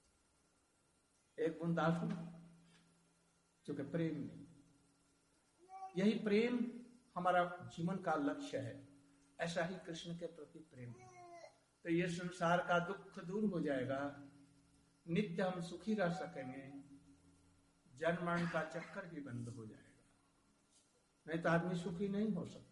एक बूंद आंसू? क्योंकि प्रेम नहीं, यही प्रेम हमारा जीवन का लक्ष्य है। ऐसा ही कृष्ण के प्रति प्रेम है, तो ये संसार का दुख दूर हो जाएगा, नित्य हम सुखी रह सकेंगे, जन्म मरण का चक्कर भी बंद हो जाएगा, नहीं तो आदमी सुखी नहीं हो सकता।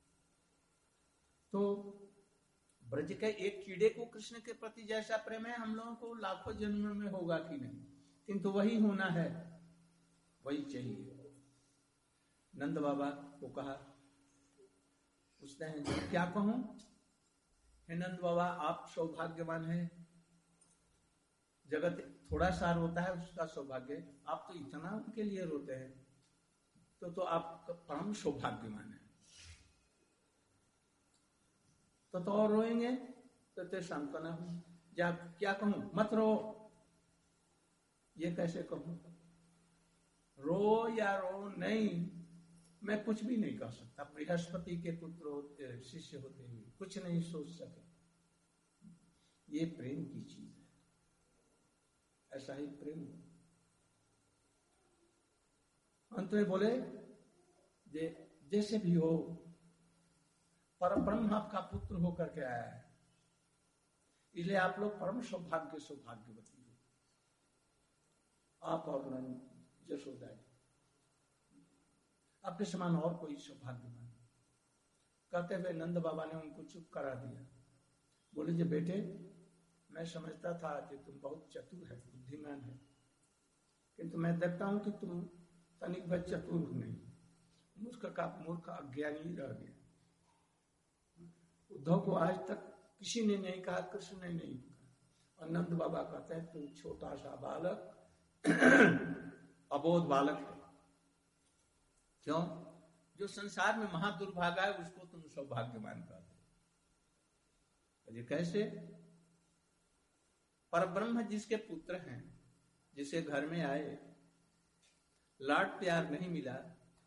तो ब्रज के एक कीड़े को कृष्ण के प्रति जैसा प्रेम है, हम लोगों को लाखों जन्मों में होगा कि नहीं, किंतु वही होना है, वही चाहिए। नंद बाबा को कहा, पूछते हैं क्या कहूं? हे नंद बाबा, आप सौभाग्यवान हैं, जगत थोड़ा सा रोता है उसका सौभाग्य, आप तो इतना उनके लिए रोते हैं, तो आप परम सौभाग्यवान है। तो और रोएंगे तो सांत्वना हो जा, क्या कहूं? मत रो। ये कैसे कहूं? रो या रो नहीं, मैं कुछ भी नहीं कर सकता। बृहस्पति के पुत्र होते, शिष्य होते हुए कुछ नहीं सोच सके। ये प्रेम की चीज है, ऐसा ही प्रेम। अंत में बोले जैसे भी हो, परब्रह्म आपका पुत्र होकर के आया है, इसलिए आप लोग परम सौभाग्यवती हो, आप और यशोदा जी, आपके समान और कोई सौभाग्यवान। कहते हुए नंद बाबा ने उनको चुप करा दिया। बोले जे बेटे, मैं समझता था कि तुम बहुत चतुर है, बुद्धिमान है, किंतु मैं देखता हूं कि तुम तनिक भी चतुर नहीं, मूर्ख अज्ञानी रह गया। उद्धव को आज तक किसी ने नहीं कहा, कृष्ण ने नहीं कहा, और नंद बाबा कहते हैं तुम छोटा सा बालक, अबोध बालक है। क्यों? जो संसार में महादुर्भागा है उसको तुम सौभाग्यवान कहते। कैसे? परब्रह्म जिसके पुत्र हैं, जिसे घर में आए, लाड प्यार नहीं मिला,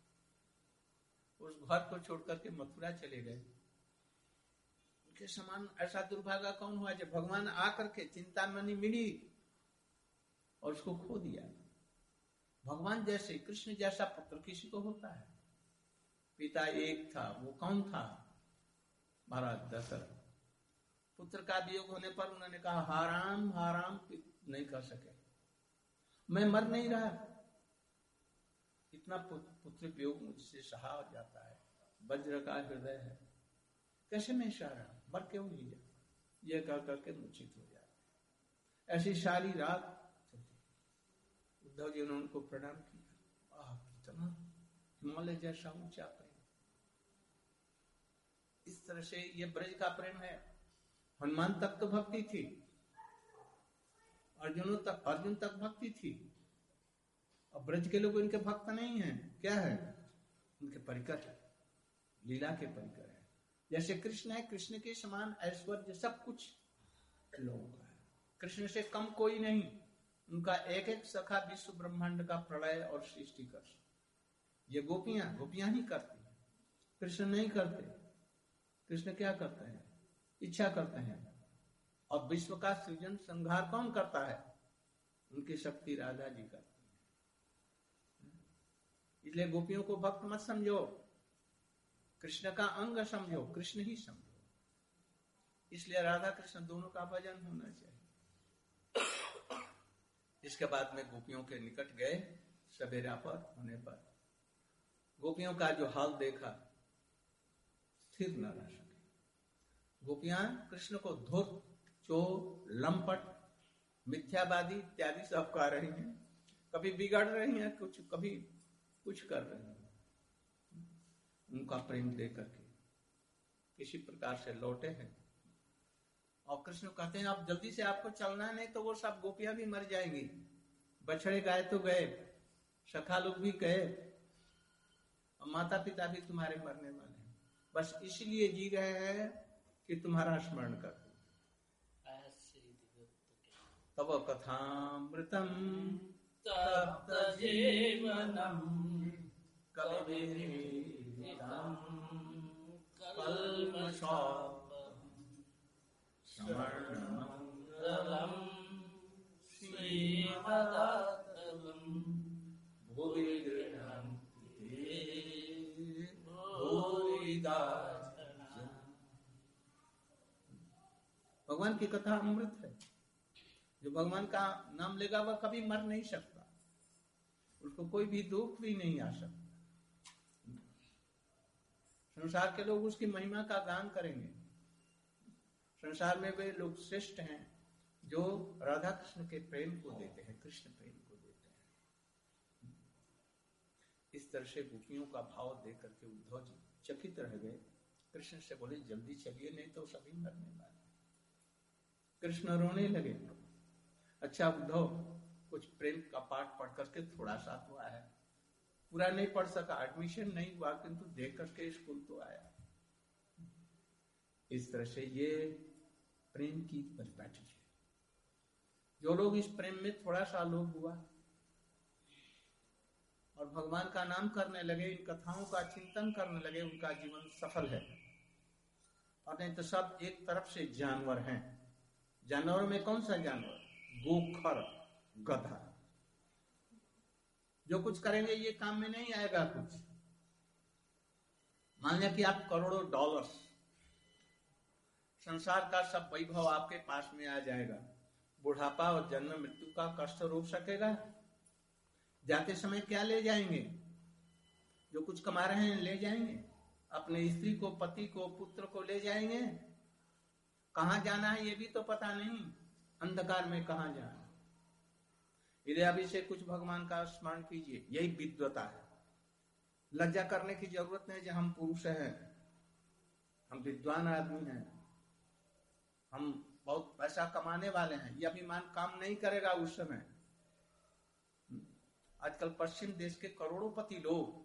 उस घर को छोड़कर के मथुरा चले गए, उनके समान ऐसा दुर्भागा कौन हुआ जब भगवान आकर के चिंतामणि मिली और उसको खो दिया। भगवान जैसे, कृष्ण जैसा पुत्र किसी को होता है? पिता एक था, वो कौन था? महाराज दशरथ। पुत्र का वियोग होने पर उन्होंने कहा हाराम हाराम, नहीं कर सके, मैं मर नहीं रहा, इतना पुत्र वियोग मुझसे सहा जाता है, वज्र का हृदय है, कैसे मैं सह रहा, मर क्यों नहीं जा, ये कह करके मूर्छित हो जाते। ऐसी सारी रात उद्धव जी ने उनको प्रणाम किया। कितना हिमालय जैसा ऊंचा प्रेम। इस तरह से ये ब्रज का प्रेम है। हनुमान तक तो भक्ति थी, अर्जुन तक भक्ति थी, और ब्रज के लोग इनके भक्त नहीं हैं। क्या है? उनके परिकर, लीला के परिकर है। जैसे कृष्ण है, कृष्ण के समान ऐश्वर्य सब कुछ लोगों का है, कृष्ण से कम कोई नहीं। उनका एक एक सखा विश्व ब्रह्मांड का प्रलय और सृष्टि कर। ये गोपियां ही करती हैं, कृष्ण नहीं करते। कृष्ण क्या करते हैं? इच्छा करते हैं, और विश्व का सृजन संहार कौन करता है? उनकी शक्ति राधा जी करती है। इसलिए गोपियों को भक्त मत समझो, कृष्ण का अंग समझो, कृष्ण ही समझो। इसलिए राधा कृष्ण दोनों का भजन होना चाहिए। इसके बाद में गोपियों के निकट गए, सवेरा पर होने पर गोपियों का जो हाल देखा, स्थिर न रह सके। गोपियां कृष्ण को धूर्त, चोर, लंपट, मिथ्यावादी इत्यादि सब कह रही हैं। कभी बिगड़ रही हैं, कभी कुछ कर रही हैं। उनका प्रेम दे करके किसी प्रकार से लौटे हैं, और कृष्ण कहते हैं आप जल्दी से, आपको चलना है, नहीं तो वो सब गोपियां भी मर जाएंगी। बछड़े गाय तो गए, सखा लोग भी गए, और माता पिता भी तुम्हारे मरने वाले हैं, बस इसलिए जी रहे हैं कि तुम्हारा स्मरण कर दो। तब कथामृतम तप्त जीवनम कलमशापम स्वर्णमंगलम श्रीमदातलम भुवि गृह्णन्ति भूरिदा। भगवान की कथा अमृत है, जो भगवान का नाम लेगा वह कभी मर नहीं सकता, उसको कोई भी दुख भी नहीं आ सकता। संसार के लोग उसकी महिमा का गान करेंगे। संसार में वे लोग श्रेष्ठ हैं जो राधा कृष्ण के प्रेम को देते हैं, कृष्ण प्रेम को देते हैं। इस तरह से गोपियों का भाव देख करके उद्धव जी चकित रह गए। कृष्ण से बोले जल्दी चलिए नहीं तो सभी मरने वाले। कृष्ण रोने लगे। अच्छा उद्धव, कुछ प्रेम का पाठ पढ़ करके थोड़ा सा तो आया, पूरा नहीं पढ़ सका, एडमिशन नहीं हुआ, किंतु देख करके स्कूल तो आया। इस तरह से ये प्रेम की परिपाटी है। जो लोग इस प्रेम में थोड़ा सा लोभ हुआ और भगवान का नाम करने लगे, इन कथाओं का चिंतन करने लगे, उनका जीवन सफल है। और नहीं तो सब एक तरफ से जानवर हैं। जानवरों में कौन सा जानवर? गोखर, गधा। जो कुछ करेंगे ये काम में नहीं आएगा कुछ। मान लिया कि आप करोड़ों डॉलर्स, संसार का सब वैभव आपके पास में आ जाएगा, बुढ़ापा और जन्म मृत्यु का कष्ट रोक सकेगा? जाते समय क्या ले जाएंगे? जो कुछ कमा रहे हैं ले जाएंगे, अपने स्त्री को, पति को, पुत्र को ले जाएंगे। कहां जाना है ये भी तो पता नहीं, अंधकार में कहां जाना। इसलिए अभी से कुछ भगवान का स्मरण कीजिए, यही विद्वता है। लज्जा करने की जरूरत नहीं कि हम पुरुष हैं, हम विद्वान आदमी हैं, हम बहुत पैसा कमाने वाले हैं, ये अभिमान काम नहीं करेगा उस समय। आजकल पश्चिम देश के करोड़ोंपति लोग,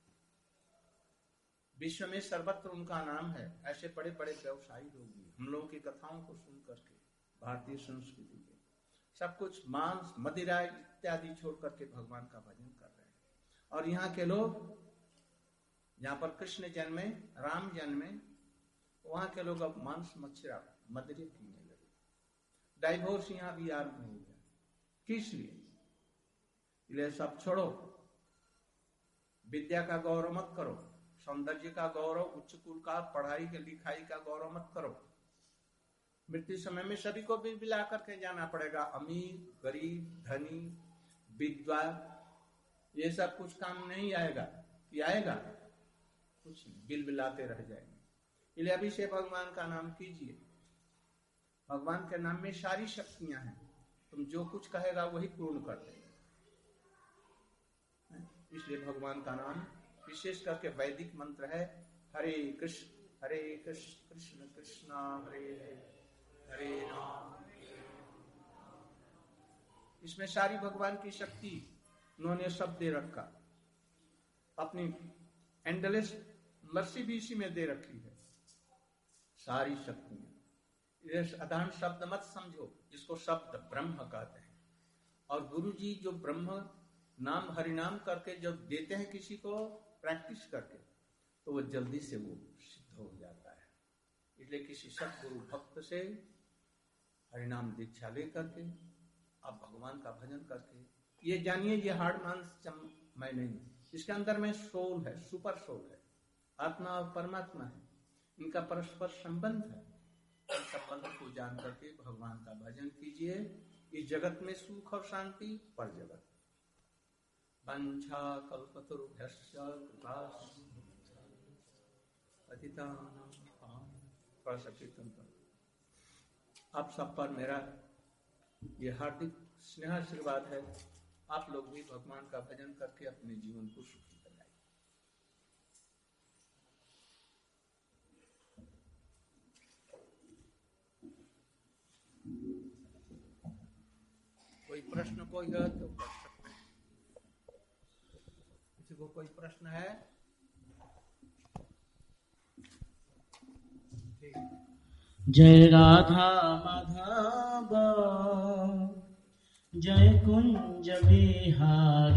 विश्व में सर्वत्र उनका नाम है, ऐसे बड़े बड़े व्यवसायी लोग भी हम लोगों की कथाओं को सुन करके भारतीय संस्कृति के सब कुछ मांस, मदिरा इत्यादि छोड़ करके भगवान का भजन कर रहे हैं। और यहाँ के लोग, जहाँ पर कृष्ण जन्मे, राम जन्मे, वहां के लोग अब मांस, मच्छरा, मदिरे पीने लगे। डाइवोर्स यहाँ भी आरंभ हो गया। किस लिए? इसलिए सब छोड़ो, विद्या का गौरव मत करो, सौंदर्य का गौरव, उच्च कुल का, पढ़ाई के लिखाई का गौरव मत करो। मृत्यु समय में सभी को बिल बिला करके जाना पड़ेगा। अमीर, गरीब, धनी, विद्वा, ये सब कुछ काम नहीं आएगा। कि आएगा? कुछ नहीं, बिल बिलाते रह जाएंगे। इसलिए अभी से भगवान का नाम कीजिए। भगवान के नाम में सारी शक्तियां हैं, तुम जो कुछ कहेगा वही पूर्ण कर देगा। इसलिए भगवान का नाम, विशेष करके वैदिक मंत्र है हरे कृष्ण कृष्ण कृष्ण हरे हरे राम। इसमें सारी भगवान की शक्ति उन्होंने सब दे रखा। अपनी एंडलेस मर्सी भी इसी में दे रखी है, सारी शक्तियां। साधारण शब्द मत समझो, इसको शब्द ब्रह्म कहते हैं। और गुरु जी जो ब्रह्म नाम, हरिनाम करके जब देते हैं किसी को प्रैक्टिस करके, तो वो जल्दी से वो सिद्ध हो जाता है। इसलिए किसी सत्गुरु भक्त से हरिनाम दीक्षा ले करके, आप भगवान का भजन करके, ये जानिए ये हार्ड मांस मैं नहीं, इसके अंदर में सोल है, सुपर सोल है, आत्मा और परमात्मा है, इनका परस्पर संबंध है। इस संबंध को जान करके भगवान का भजन कीजिए। इस जगत में सुख और शांति, पर जगत वंशा कल्पतरुभ्यश्च कृपा आप सब पर मेरा ये हार्दिक स्नेह आशीर्वाद है। आप लोग भी भगवान का भजन करके अपने जीवन को सुखी बनाइए। कोई प्रश्न कोई है तो कर सकते हैं। किसी को कोई प्रश्न है? जय राधा माधव, जय कुंज बिहारी।